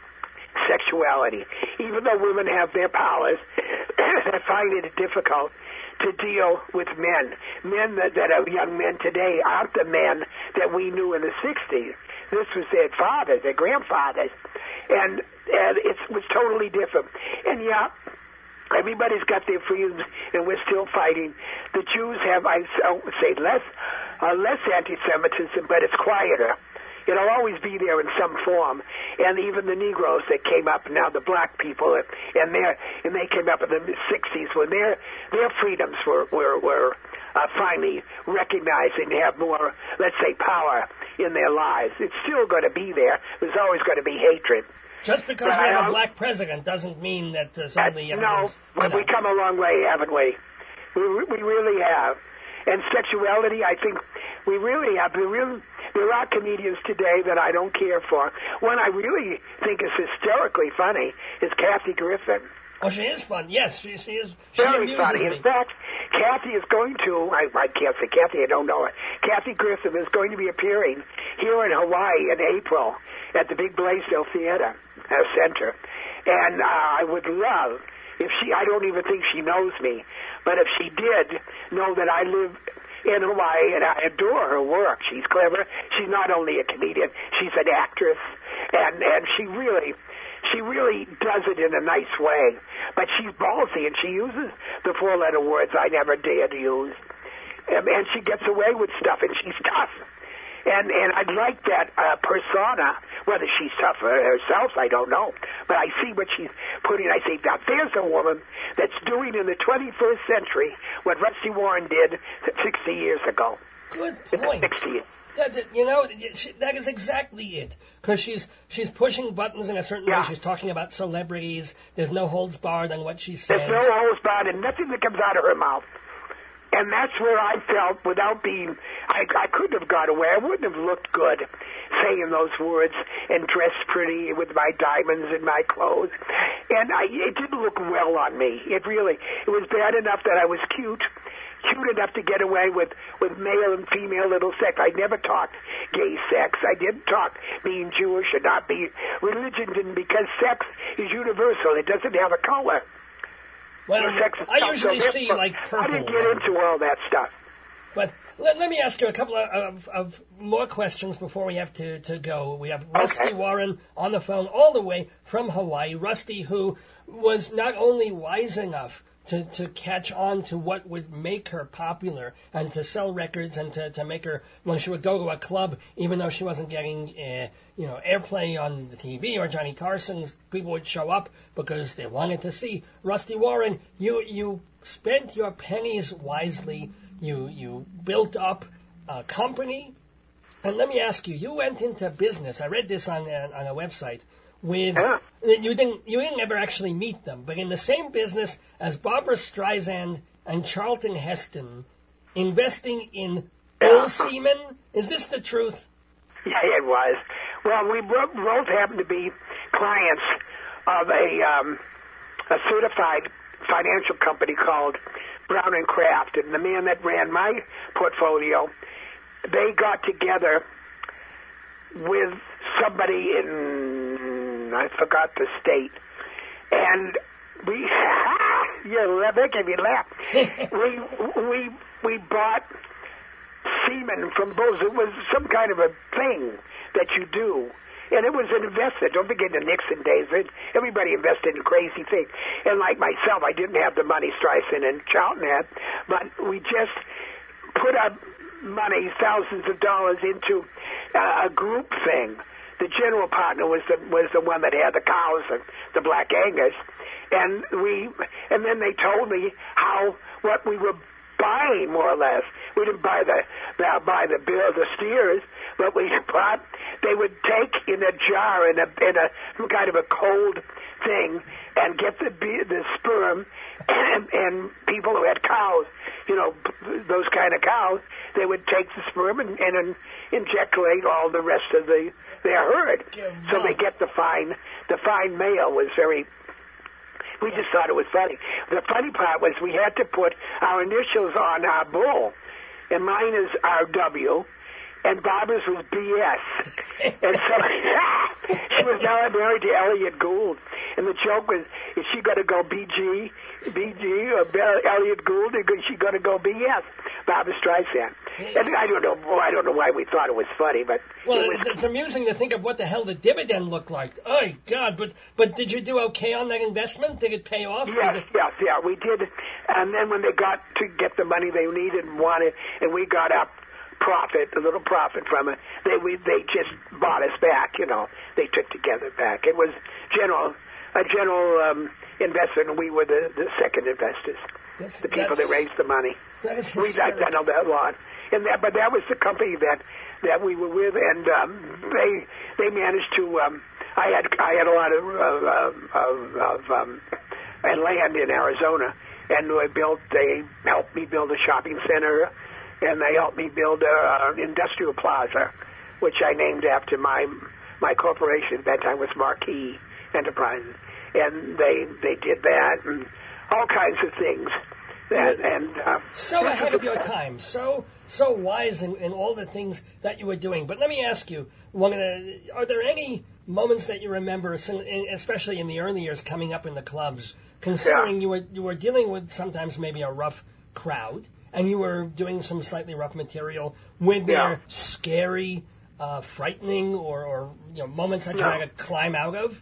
sexuality. Even though women have their powers, I find it difficult to deal with men. Men that, that are young men today aren't the men that we knew in the sixties. This was their fathers, their grandfathers. And, and it was totally different. And yeah, everybody's got their freedoms, and we're still fighting. The Jews have, I would say, less uh, less anti-Semitism, but it's quieter. It'll always be there in some form. And even the Negroes that came up, now the black people, and their and they came up in the sixties when their their freedoms were were, were uh, finally recognized and have more, let's say, power in their lives. It's still going to be there. There's always going to be hatred. Just because but we I have a don't- black president doesn't mean that uh, suddenly Uh, no, everything's, you but know. we come a long way, haven't we? We we really have. And sexuality, I think we really have. There, real, there are comedians today that I don't care for. One I really think is hysterically funny is Kathy Griffin. Oh, she is fun. Yes, she, she is. She Very amuses funny. me. In fact, Kathy is going to, I, I can't say Kathy, I don't know her. Kathy Griffin is going to be appearing here in Hawaii in April at the Big Blaisdell Theater uh, Center. And uh, I would love, if she, I don't even think she knows me, but if she did know that I live in Hawaii and I adore her work. She's clever. She's not only a comedian, she's an actress, and, and she really... She really does it in a nice way, but she's ballsy, and she uses the four-letter words I never dare to use, and, and she gets away with stuff, and she's tough. And and I'd like that uh, persona, whether she's tough herself, I don't know, but I see what she's putting. I say, now there's a woman that's doing in the twenty-first century what Rusty Warren did sixty years ago. Good In the point. sixties. That, that- you know, she- that is exactly it. Because she's she's pushing buttons in a certain Yeah. way. She's talking about celebrities. There's no holds barred on what she There's says. no holds barred and nothing that comes out of her mouth. And that's where I felt, without being, I, I couldn't have got away. I wouldn't have looked good saying those words and dressed pretty with my diamonds and my clothes. And I, it didn't look well on me. It really, it was bad enough that I was cute, cute enough to get away with, with male and female little sex. I never talked gay sex. I didn't talk being Jewish or not being, religion didn't, because sex is universal. It doesn't have a color. Well, Your sex is I not usually so see different. like purple. I didn't get into all that stuff. But let, let me ask you a couple of, of, of more questions before we have to, to go. We have Rusty Okay. Warren on the phone all the way from Hawaii. Rusty, who was not only wise enough to, to catch on to what would make her popular and to sell records and to, to make her, when she would go to a club, even though she wasn't getting uh, you know, airplay on the T V or Johnny Carson's, people would show up because they wanted to see Rusty Warren. You, you spent your pennies wisely. You you built up a company, and let me ask you: you went into business. I read this on a, on a website. With Yeah. you didn't you didn't ever actually meet them, but in the same business as Barbara Streisand and Charlton Heston, investing in bull semen. Is this the truth? Yeah, it was. Well, we both both happened to be clients of a um, a certified financial company called Brown and Kraft, and the man that ran my portfolio, they got together with somebody in, I forgot the state, and we, you're making me laugh. we we we bought semen from bulls. It was some kind of a thing that you do. And it was an investment. Don't forget the Nixon days. Everybody invested in crazy things. And like myself, I didn't have the money Streisand and Charlton had, but we just put up money, thousands of dollars, into uh, a group thing. The general partner was the was the one that had the cows and the Black Angus, and we and then they told me how what we were buying, more or less. We didn't buy the, the buy the bill the steers, but we bought. They would take in a jar in a in a some kind of a cold thing and get the the sperm, and, and people who had cows, you know, those kind of cows, they would take the sperm and, and injectate all the rest of the their herd. So they get the fine. The fine male was very. We just thought it was funny. The funny part was we had to put our initials on our bull, and mine is R W, and Barbara's was B S. And so she was now married to Elliot Gould, and the joke was, is she going to go B G, B G, or Elliot Gould, or is she going to go B S, Barbara Streisand? And I don't know. Well, I don't know why we thought it was funny, but Well, it was. it's, it's amusing to think of what the hell the dividend looked like. Oh, God, but but did you do okay on that investment? Did it pay off? Yes, Did it- yes, yeah, we did. And then when they got to get the money they needed and wanted, and we got up profit, a little profit from it, they we they just bought us back. You know, they took together back. It was general a general um, investment, and we were the, the second investors, That's- the people that's- that raised the money. That is We I, I hysterical. know that a lot. And that, but that was the company that that we were with, and um, they they managed to um, I had I had a lot of of, of, of um, land in Arizona, and they built. They helped me build a shopping center, and they helped me build an industrial plaza, which I named after my my corporation at that time was Marquis Enterprises, and they they did that and all kinds of things. That, and uh, so ahead of your time, so so wise in, in all the things that you were doing. But let me ask you, one of the, are there any moments that you remember, especially in the early years coming up in the clubs, considering yeah. you were you were dealing with sometimes maybe a rough crowd, and you were doing some slightly rough material? Were there yeah. scary, uh, frightening, or, or you know moments that you no. had to climb out of?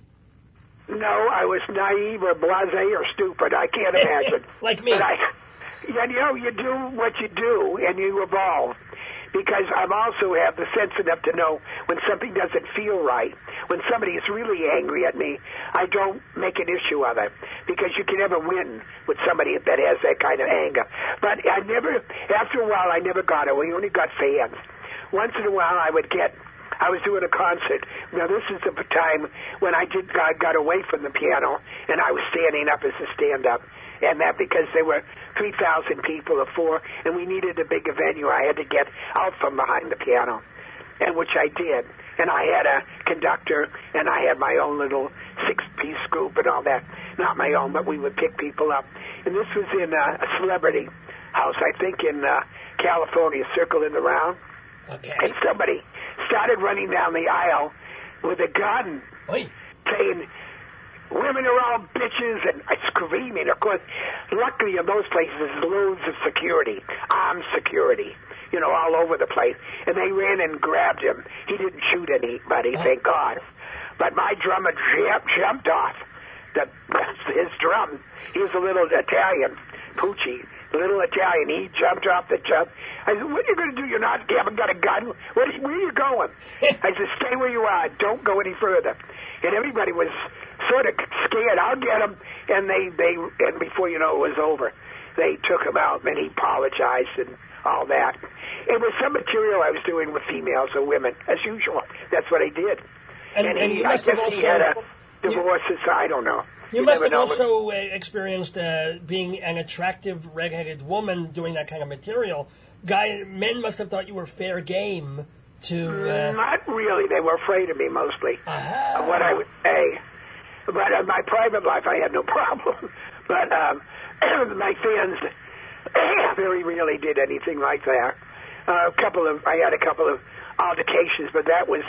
No, I was naive or blasé or stupid. I can't imagine. Like me. But I, you know, you do what you do, and you evolve. Because I also have the sense enough to know when something doesn't feel right. When somebody is really angry at me, I don't make an issue of it. Because you can never win with somebody that has that kind of anger. But I never, after a while, I never got it. We only got fans. Once in a while, I would get... I was doing a concert. Now, this is the time when I did I got away from the piano, and I was standing up as a stand-up. And that because there were three thousand people or four, and we needed a bigger venue, I had to get out from behind the piano, and which I did. And I had a conductor, and I had my own little six-piece group and all that. Not my own, but we would pick people up. And this was in a, a celebrity house, I think in uh, California, Circle in the Round. Okay. And somebody started running down the aisle with a gun, Oy. saying, women are all bitches, and screaming. Of course, luckily in those places, there's loads of security, armed security, you know, all over the place. And they ran and grabbed him. He didn't shoot anybody, oh. thank God. But my drummer jumped, jumped off the, his drum. He was a little Italian, Pucci, little Italian. He jumped off the jump. I said, what are you going to do? You're not, you haven't got a gun? What are, where are you going? I said, stay where you are. Don't go any further. And everybody was sort of scared. I'll get him. And they, they, and before you know it was over, they took him out, and he apologized and all that. It was some material I was doing with females or women, as usual. That's what I did. And, and, and he, you I must guess have also, he had a divorce, you, I don't know. You, you must have know, also uh, experienced uh, being an attractive, red-headed woman doing that kind of material. Guy, men must have thought you were fair game to... Uh... Not really. They were afraid of me, mostly, uh-huh. of what I would say. But in my private life, I had no problem. But um, my fans very rarely did anything like that. Uh, a couple of, I had a couple of altercations, but that was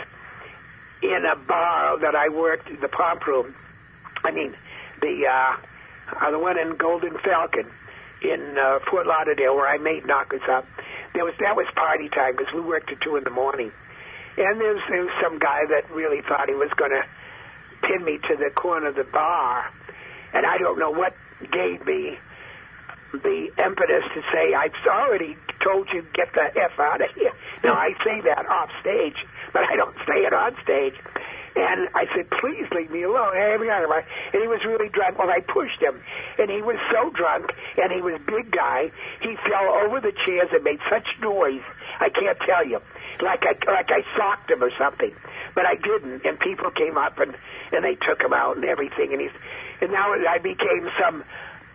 in a bar that I worked, the Pomp Room. I mean, the uh, uh, the one in Golden Falcon in uh, Fort Lauderdale, where I made Knockers Up. There was that was party time because we worked at two in the morning, and there was, there was some guy that really thought he was going to pin me to the corner of the bar, and I don't know what gave me the impetus to say, I've already told you, get the F out of here. Now, I say that off stage, but I don't say it on stage. And I said, please leave me alone. And he was really drunk. Well, I pushed him, and he was so drunk, and he was a big guy. He fell over the chairs and made such noise, I can't tell you, like I like I socked him or something. But I didn't, and people came up, and, and they took him out and everything. And, he's, and now I became some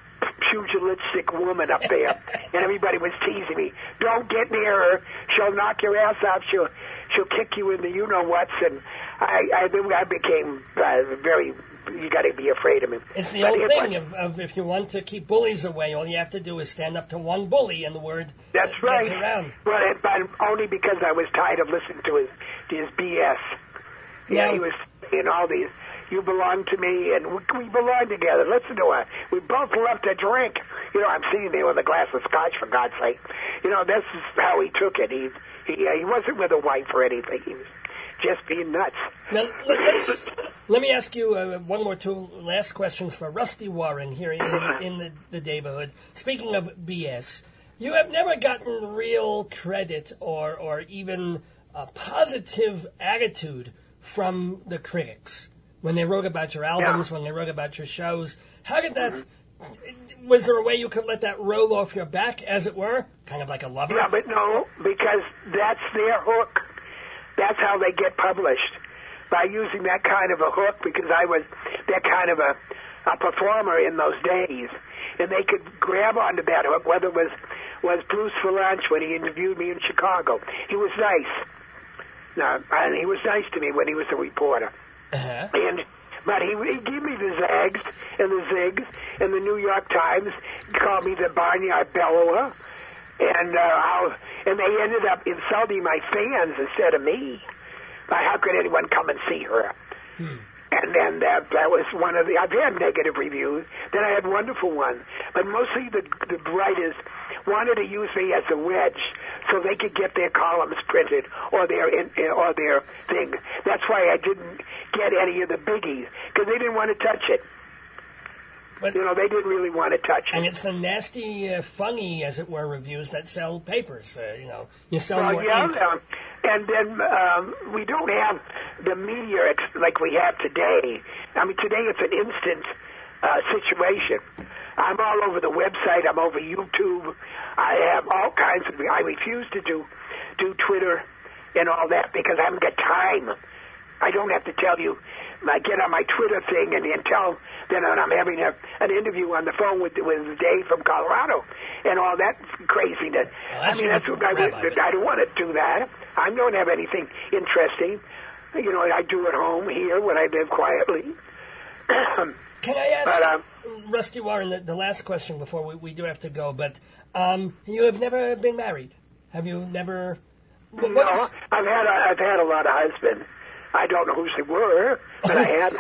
pugilistic woman up there, and everybody was teasing me. Don't get near her. She'll knock your ass off. She'll she'll kick you in the you-know-whats. And I, I, I became uh, very, you got to be afraid of me. It's the but old it thing was, of, of if you want to keep bullies away, all you have to do is stand up to one bully, and the word that's uh, right. gets around. Well, it, but only because I was tired of listening to his, his B S. Yeah, now, he was saying all these, you belong to me, and we, we belong together. Listen to us. We both love to drink. You know, I'm sitting there with a glass of scotch, for God's sake. You know, this is how he took it. He he, uh, he wasn't with a wife or anything. He was just being nuts. Now, let's, let me ask you uh, one more two last questions for Rusty Warren here in, in the, the neighborhood. Speaking of B S, you have never gotten real credit or, or even a positive attitude from the critics when they wrote about your albums, yeah. when they wrote about your shows. How did that... Mm-hmm. Was there a way you could let that roll off your back, as it were? Kind of like a lover? Yeah, but no, because that's their hook. That's how they get published. by using that kind of a hook because I was that kind of a, a performer in those days. And they could grab onto that hook, whether it was, was Bruce for Lunch when he interviewed me in Chicago. He was nice. No, and he was nice to me when he was a reporter. Uh-huh. And But he, he gave me the zags and the zigs, and the New York Times called me the barnyard bellower. And uh, I'll, and they ended up insulting my fans instead of me. Like, how could anyone come and see her? Hmm. And then that, that was one of the, I've had negative reviews, then I had wonderful ones. But mostly the, the writers wanted to use me as a wedge so they could get their columns printed or their, in, or their thing. That's why I didn't get any of the biggies, because they didn't want to touch it. But, you know, they didn't really want to touch it. And it's the nasty, uh, funny, as it were, reviews that sell papers. Uh, you know, you sell well, more yeah, ink. Um, and then um, we don't have the media ex- like we have today. I mean, today it's an instant uh, situation. I'm all over the website. I'm over YouTube. I have all kinds of. I refuse to do do Twitter and all that because I haven't got time. I don't have to tell you. I get on my Twitter thing and, and tell them that I'm having a, an interview on the phone with with Dave from Colorado and all that craziness. Well, I mean, that's what I, would, I don't want to do that. I don't have anything interesting. You know, I do at home here when I live quietly. Can I ask, but, um, Rusty Warren, the, the last question before we, we do have to go, but um, you have never been married? Have you never... What, what no, is... I've had a, I've had a lot of husbands. I don't know who they were, but I had.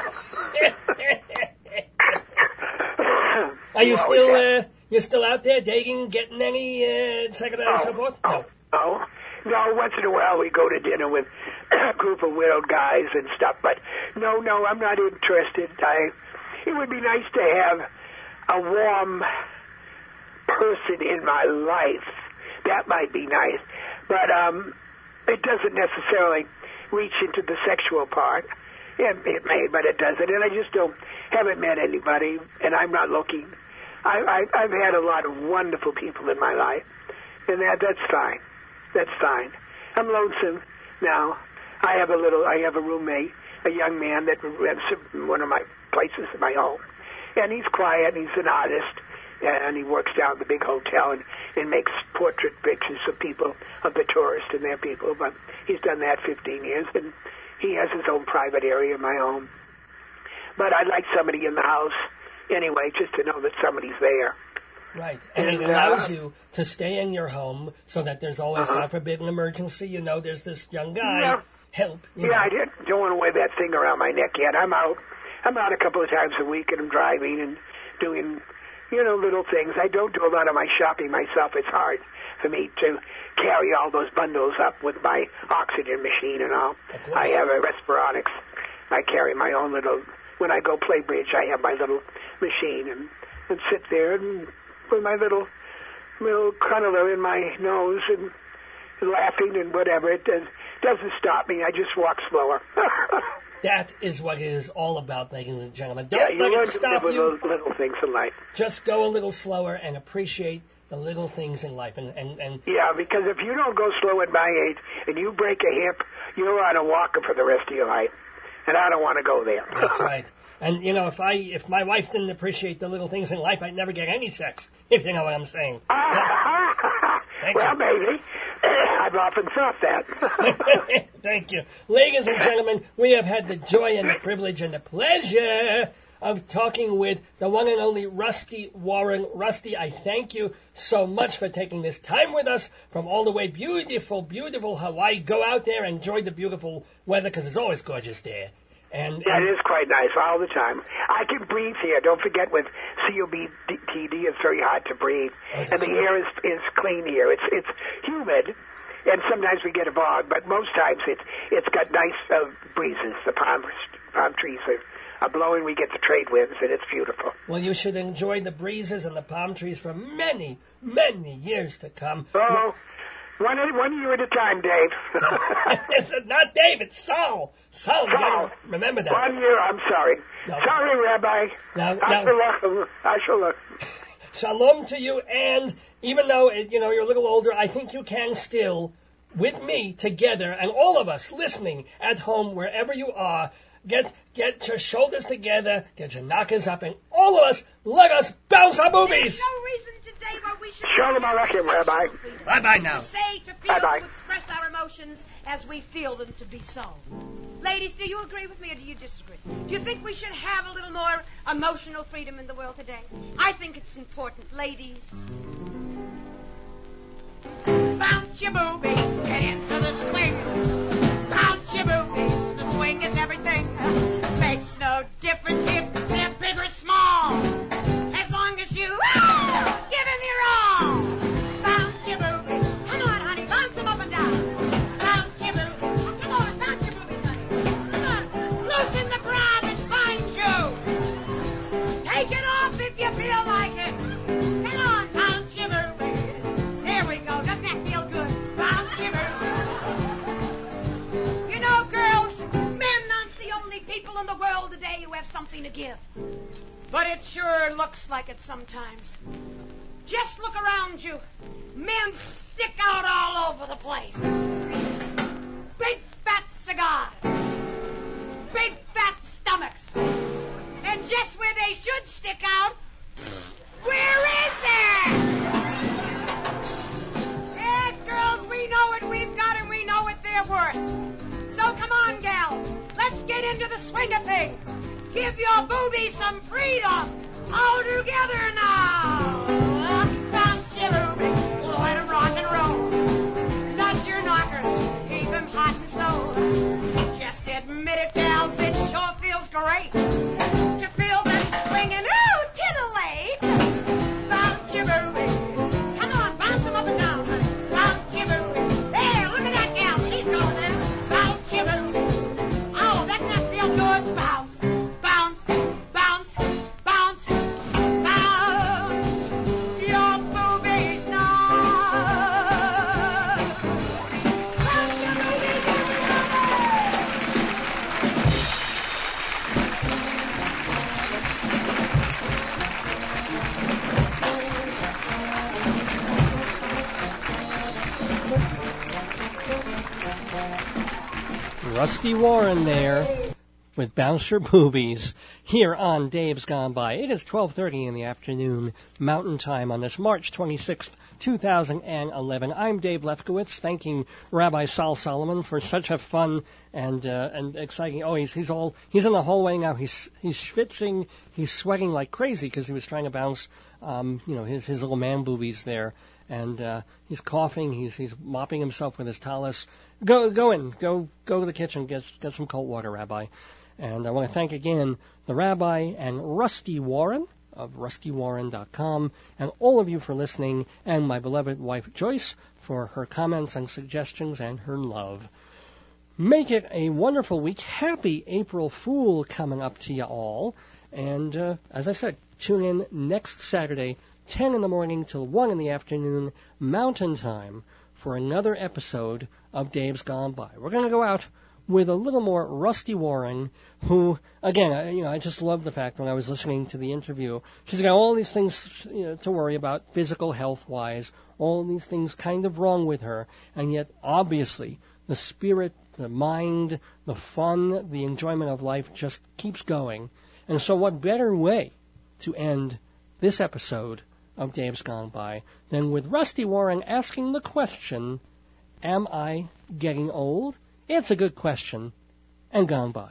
Are you Well, still yeah. uh, you're still out there dating, getting any uh, second and Oh, so forth? oh, oh. No, once in a while we go to dinner with a group of widowed guys and stuff, but no, no, I'm not interested. I, it would be nice to have a warm person in my life. That might be nice, but um, it doesn't necessarily reach into the sexual part. It, it may, but it doesn't, and I just don't haven't met anybody, and I'm not looking. I, I, I've had a lot of wonderful people in my life, and that that's fine. That's fine. I'm lonesome now. I have a little. I have a roommate, a young man that rents one of my places in my home, and he's quiet. And he's an artist, and he works down at the big hotel and, and makes portrait pictures of people, of the tourists and their people. But he's done that fifteen years, and he has his own private area of my own. But I'd like somebody in the house anyway, just to know that somebody's there. Right, and, and it allows uh, you to stay in your home so that there's always, uh-huh. God forbid, an emergency. You know, there's this young guy. Yeah. Help. You yeah, know. I didn't, don't want to wear that thing around my neck yet. I'm out. I'm out a couple of times a week, and I'm driving and doing, you know, little things. I don't do a lot of my shopping myself. It's hard for me to carry all those bundles up with my oxygen machine and all. I have a Respironics. I carry my own little. When I go play bridge, I have my little machine and, and sit there and with my little little cannula in my nose and, and laughing and whatever. It does, doesn't stop me. I just walk slower. That is what it is all about, ladies and gentlemen. Don't yeah, you let learn it stop to live with you. those little things in life. Just go a little slower and appreciate the little things in life. And, and, and yeah, because if you don't go slow at my age and you break a hip, you're on a walker for the rest of your life. And I don't want to go there. That's right. And, you know, if I if my wife didn't appreciate the little things in life, I'd never get any sex, if you know what I'm saying. Yeah. Well, you. Maybe. I've often thought that. Thank you. Ladies and gentlemen, we have had the joy and the privilege and the pleasure of talking with the one and only Rusty Warren. Rusty, I thank you so much for taking this time with us from all the way beautiful, beautiful Hawaii. Go out there and enjoy the beautiful weather, because it's always gorgeous there. And, yeah, and it is quite nice all the time. I can breathe here. Don't forget with C O P D, it's very hard to breathe. Oh, and the right. air is is clean here. It's it's humid, and sometimes we get a fog, but most times it's it's got nice uh, breezes. The palm palm trees are, are blowing. We get the trade winds, and it's beautiful. Well, you should enjoy the breezes and the palm trees for many, many years to come. Oh. One, one year at a time, Dave. It's not Dave, it's Saul. Saul, Saul. Remember that. One year, I'm sorry. No. Sorry, Rabbi. Now, now, Ashalach. Shalom to you, and even though, you know, you're a little older, I think you can still with me together, and all of us listening at home, wherever you are, get get your shoulders together, get your knockers up, and all of us, let us bounce our boobies! There's no reason today why we should... Show them a record, Rabbi. Bye-bye now. To say, to feel, Bye-bye. to express our emotions as we feel them to be so. Ladies, do you agree with me or do you disagree? Do you think we should have a little more emotional freedom in the world today? I think it's important. Ladies, bounce your boobies, get into the swing. Bounce your boobies, the swing is everything. Makes no difference if they're big or small. As long as you ah, give them your all. Bounce your boobies. Come on, honey, bounce them up and down. Bounce your boobies. Come on, bounce your boobies, honey. Come on, loosen the crowd and find you. Take it off if you feel like it. Come on, bounce your boobies. There we go. Doesn't that feel good? Bounce your boobies. You know, girls, men aren't the only people in the world today who have something to give. But it sure looks like it sometimes. Just look around you. Men stick out all over the place. Big fat cigars. Big fat stomachs. And just where they should stick out, where is it? Yes, girls, we know what we've got and we know what they're worth. So come on, gals. Let's get into the swing of things. Give your boobies some freedom. All together now. Bounce your boobies. Let 'em rock and roll. Nut your knockers. Keep 'em hot and so. Just admit it, gals. It sure feels great to feel them swinging. Ooh, titillate. Bounce your boobies. Come on, bounce them up and down, honey. Bounce your boobies. There, look at that gal. She's going there. Bounce your boobies. Oh, doesn't that feel good? Bounce. Bounce, bounce, bounce, bounce your boobies now. Bounce your boobies now. Rusty Warren there with Bounce Your Boobies here on Dave's Gone By. It is twelve thirty in the afternoon, Mountain Time, on this March twenty-sixth, two thousand eleven. I'm Dave Lefkowitz, thanking Rabbi Sal Solomon for such a fun and uh, and exciting... Oh, he's he's all he's in the hallway now. He's he's schwitzing, he's sweating like crazy because he was trying to bounce, um, you know, his his little man boobies there, and uh, he's coughing. He's he's mopping himself with his tallis. Go go in, go go to the kitchen, get get some cold water, Rabbi. And I want to thank again the Rabbi and Rusty Warren of rusty warren dot com, and all of you for listening, and my beloved wife Joyce for her comments and suggestions and her love. Make it a wonderful week. Happy April Fool coming up to you all. And uh, as I said, tune in next Saturday, ten in the morning till one in the afternoon, Mountain Time, for another episode of Dave's Gone By. We're going to go out with a little more Rusty Warren, who, again, I, you know, I just love the fact when I was listening to the interview, she's got all these things, you know, to worry about, physical health-wise, all these things kind of wrong with her, and yet, obviously, the spirit, the mind, the fun, the enjoyment of life just keeps going. And so what better way to end this episode of Dave's Gone By than with Rusty Warren asking the question, am I getting old? It's a good question, and gone by.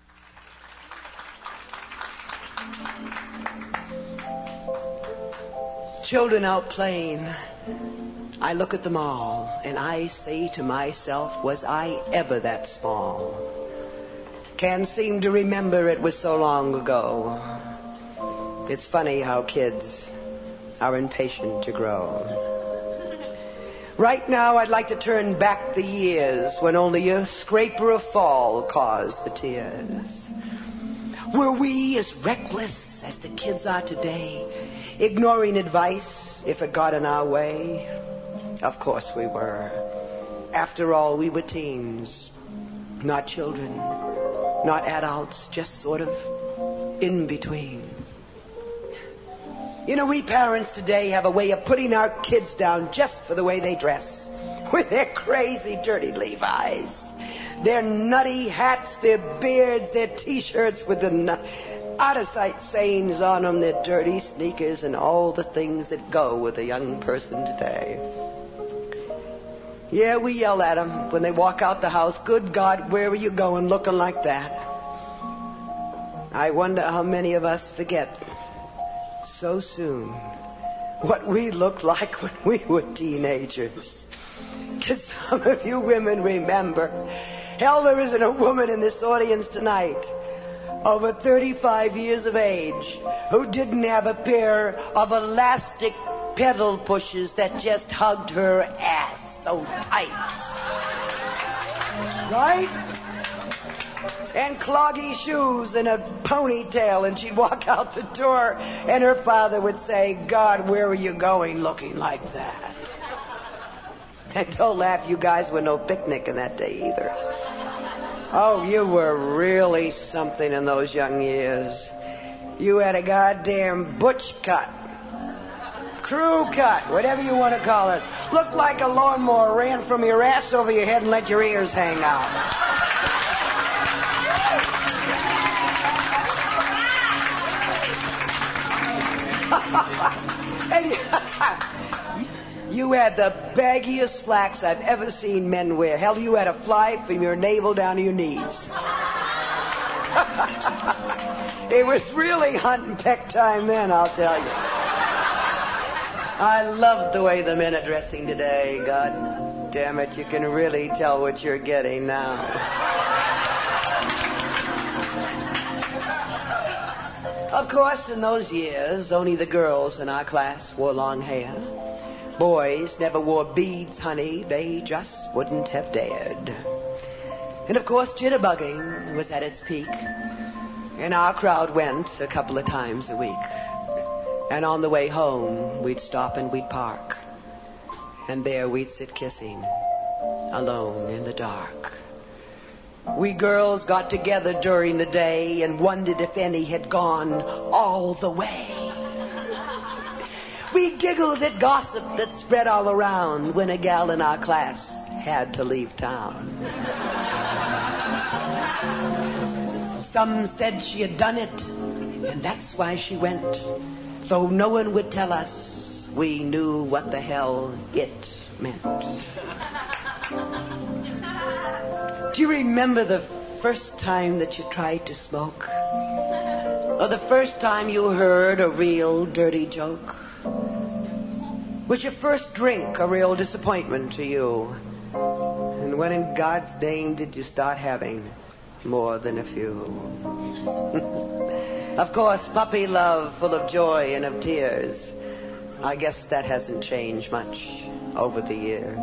Children out playing, I look at them all, and I say to myself, was I ever that small? Can't seem to remember, it was so long ago. It's funny how kids are impatient to grow. Right now, I'd like to turn back the years when only a scrape or a fall caused the tears. Were we as reckless as the kids are today, ignoring advice if it got in our way? Of course we were. After all, we were teens, not children, not adults, just sort of in between. You know, we parents today have a way of putting our kids down just for the way they dress. with their crazy, dirty Levi's, their nutty hats, their beards, their T-shirts with the nut, out-of-sight sayings on them, their dirty sneakers, and all the things that go with a young person today. Yeah, we yell at them when they walk out the house, "Good God, where were you going looking like that?" I wonder how many of us forget so soon what we looked like when we were teenagers. Can some of you women remember? Hell, there isn't a woman in this audience tonight over thirty-five years of age who didn't have a pair of elastic pedal pushers that just hugged her ass so tight. Right? And cloggy shoes and a ponytail, and she'd walk out the door and her father would say, "God, where are you going looking like that?" And don't laugh, you guys were no picnic in that day either. Oh, you were really something in those young years. You had a goddamn butch cut, crew cut, whatever you want to call it. Looked like a lawnmower ran from your ass over your head and let your ears hang out. You had the baggiest slacks I've ever seen men wear. Hell, you had a fly from your navel down to your knees. It was really hunt and peck time then, I'll tell you. I love the way the men are dressing today. God damn it, you can really tell what you're getting now. Of course, in those years, only the girls in our class wore long hair. Boys never wore beads, honey. They just wouldn't have dared. And of course, jitterbugging was at its peak. And our crowd went a couple of times a week. And on the way home, we'd stop and we'd park. And there we'd sit kissing, alone in the dark. We girls got together during the day and wondered if any had gone all the way. We giggled at gossip that spread all around when a gal in our class had to leave town. Some said she had done it, and that's why she went. Though no one would tell us, we knew what the hell it meant. Do you remember the first time that you tried to smoke? Or the first time you heard a real dirty joke? Was your first drink a real disappointment to you? And when in God's name did you start having more than a few? Of course, puppy love full of joy and of tears. I guess that hasn't changed much over the years.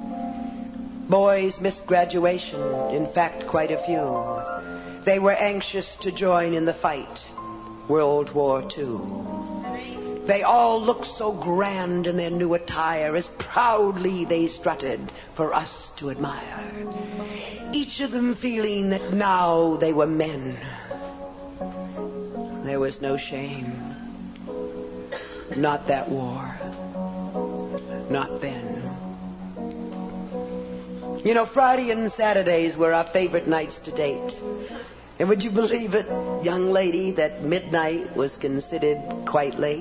Boys missed graduation, in fact, quite a few. They were anxious to join in the fight, World War Two. They all looked so grand in their new attire, as proudly they strutted for us to admire. Each of them feeling that now they were men. There was no shame. Not that war. Not then. You know, Friday and Saturdays were our favorite nights to date. And would you believe it, young lady, that midnight was considered quite late?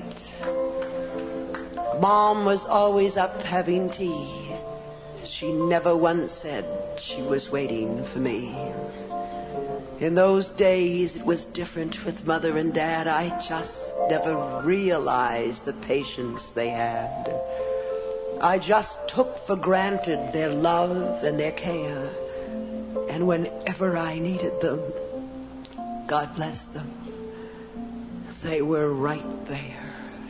Mom was always up having tea. She never once said she was waiting for me. In those days, it was different with Mother and Dad. I just never realized the patience they had. I just took for granted their love and their care. And whenever I needed them, God bless them, they were right there.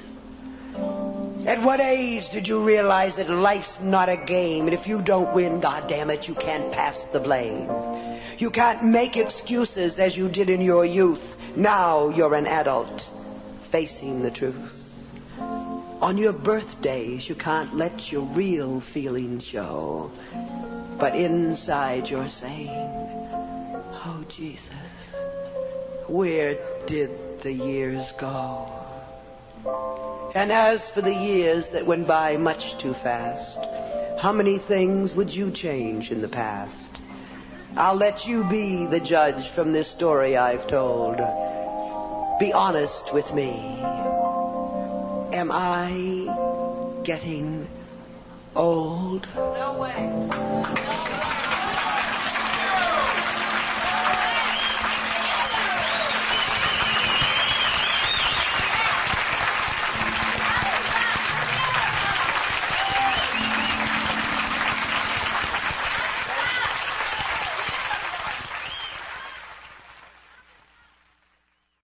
At what age did you realize that life's not a game, and if you don't win, goddammit, you can't pass the blame? You can't make excuses as you did in your youth. Now you're an adult, facing the truth. On your birthdays, you can't let your real feelings show, but inside you're saying, "Oh, Jesus, where did the years go?" And as for the years that went by much too fast, How many things would you change in the past? I'll let you be the judge from this story I've told. Be honest with me. Am I getting old? No way.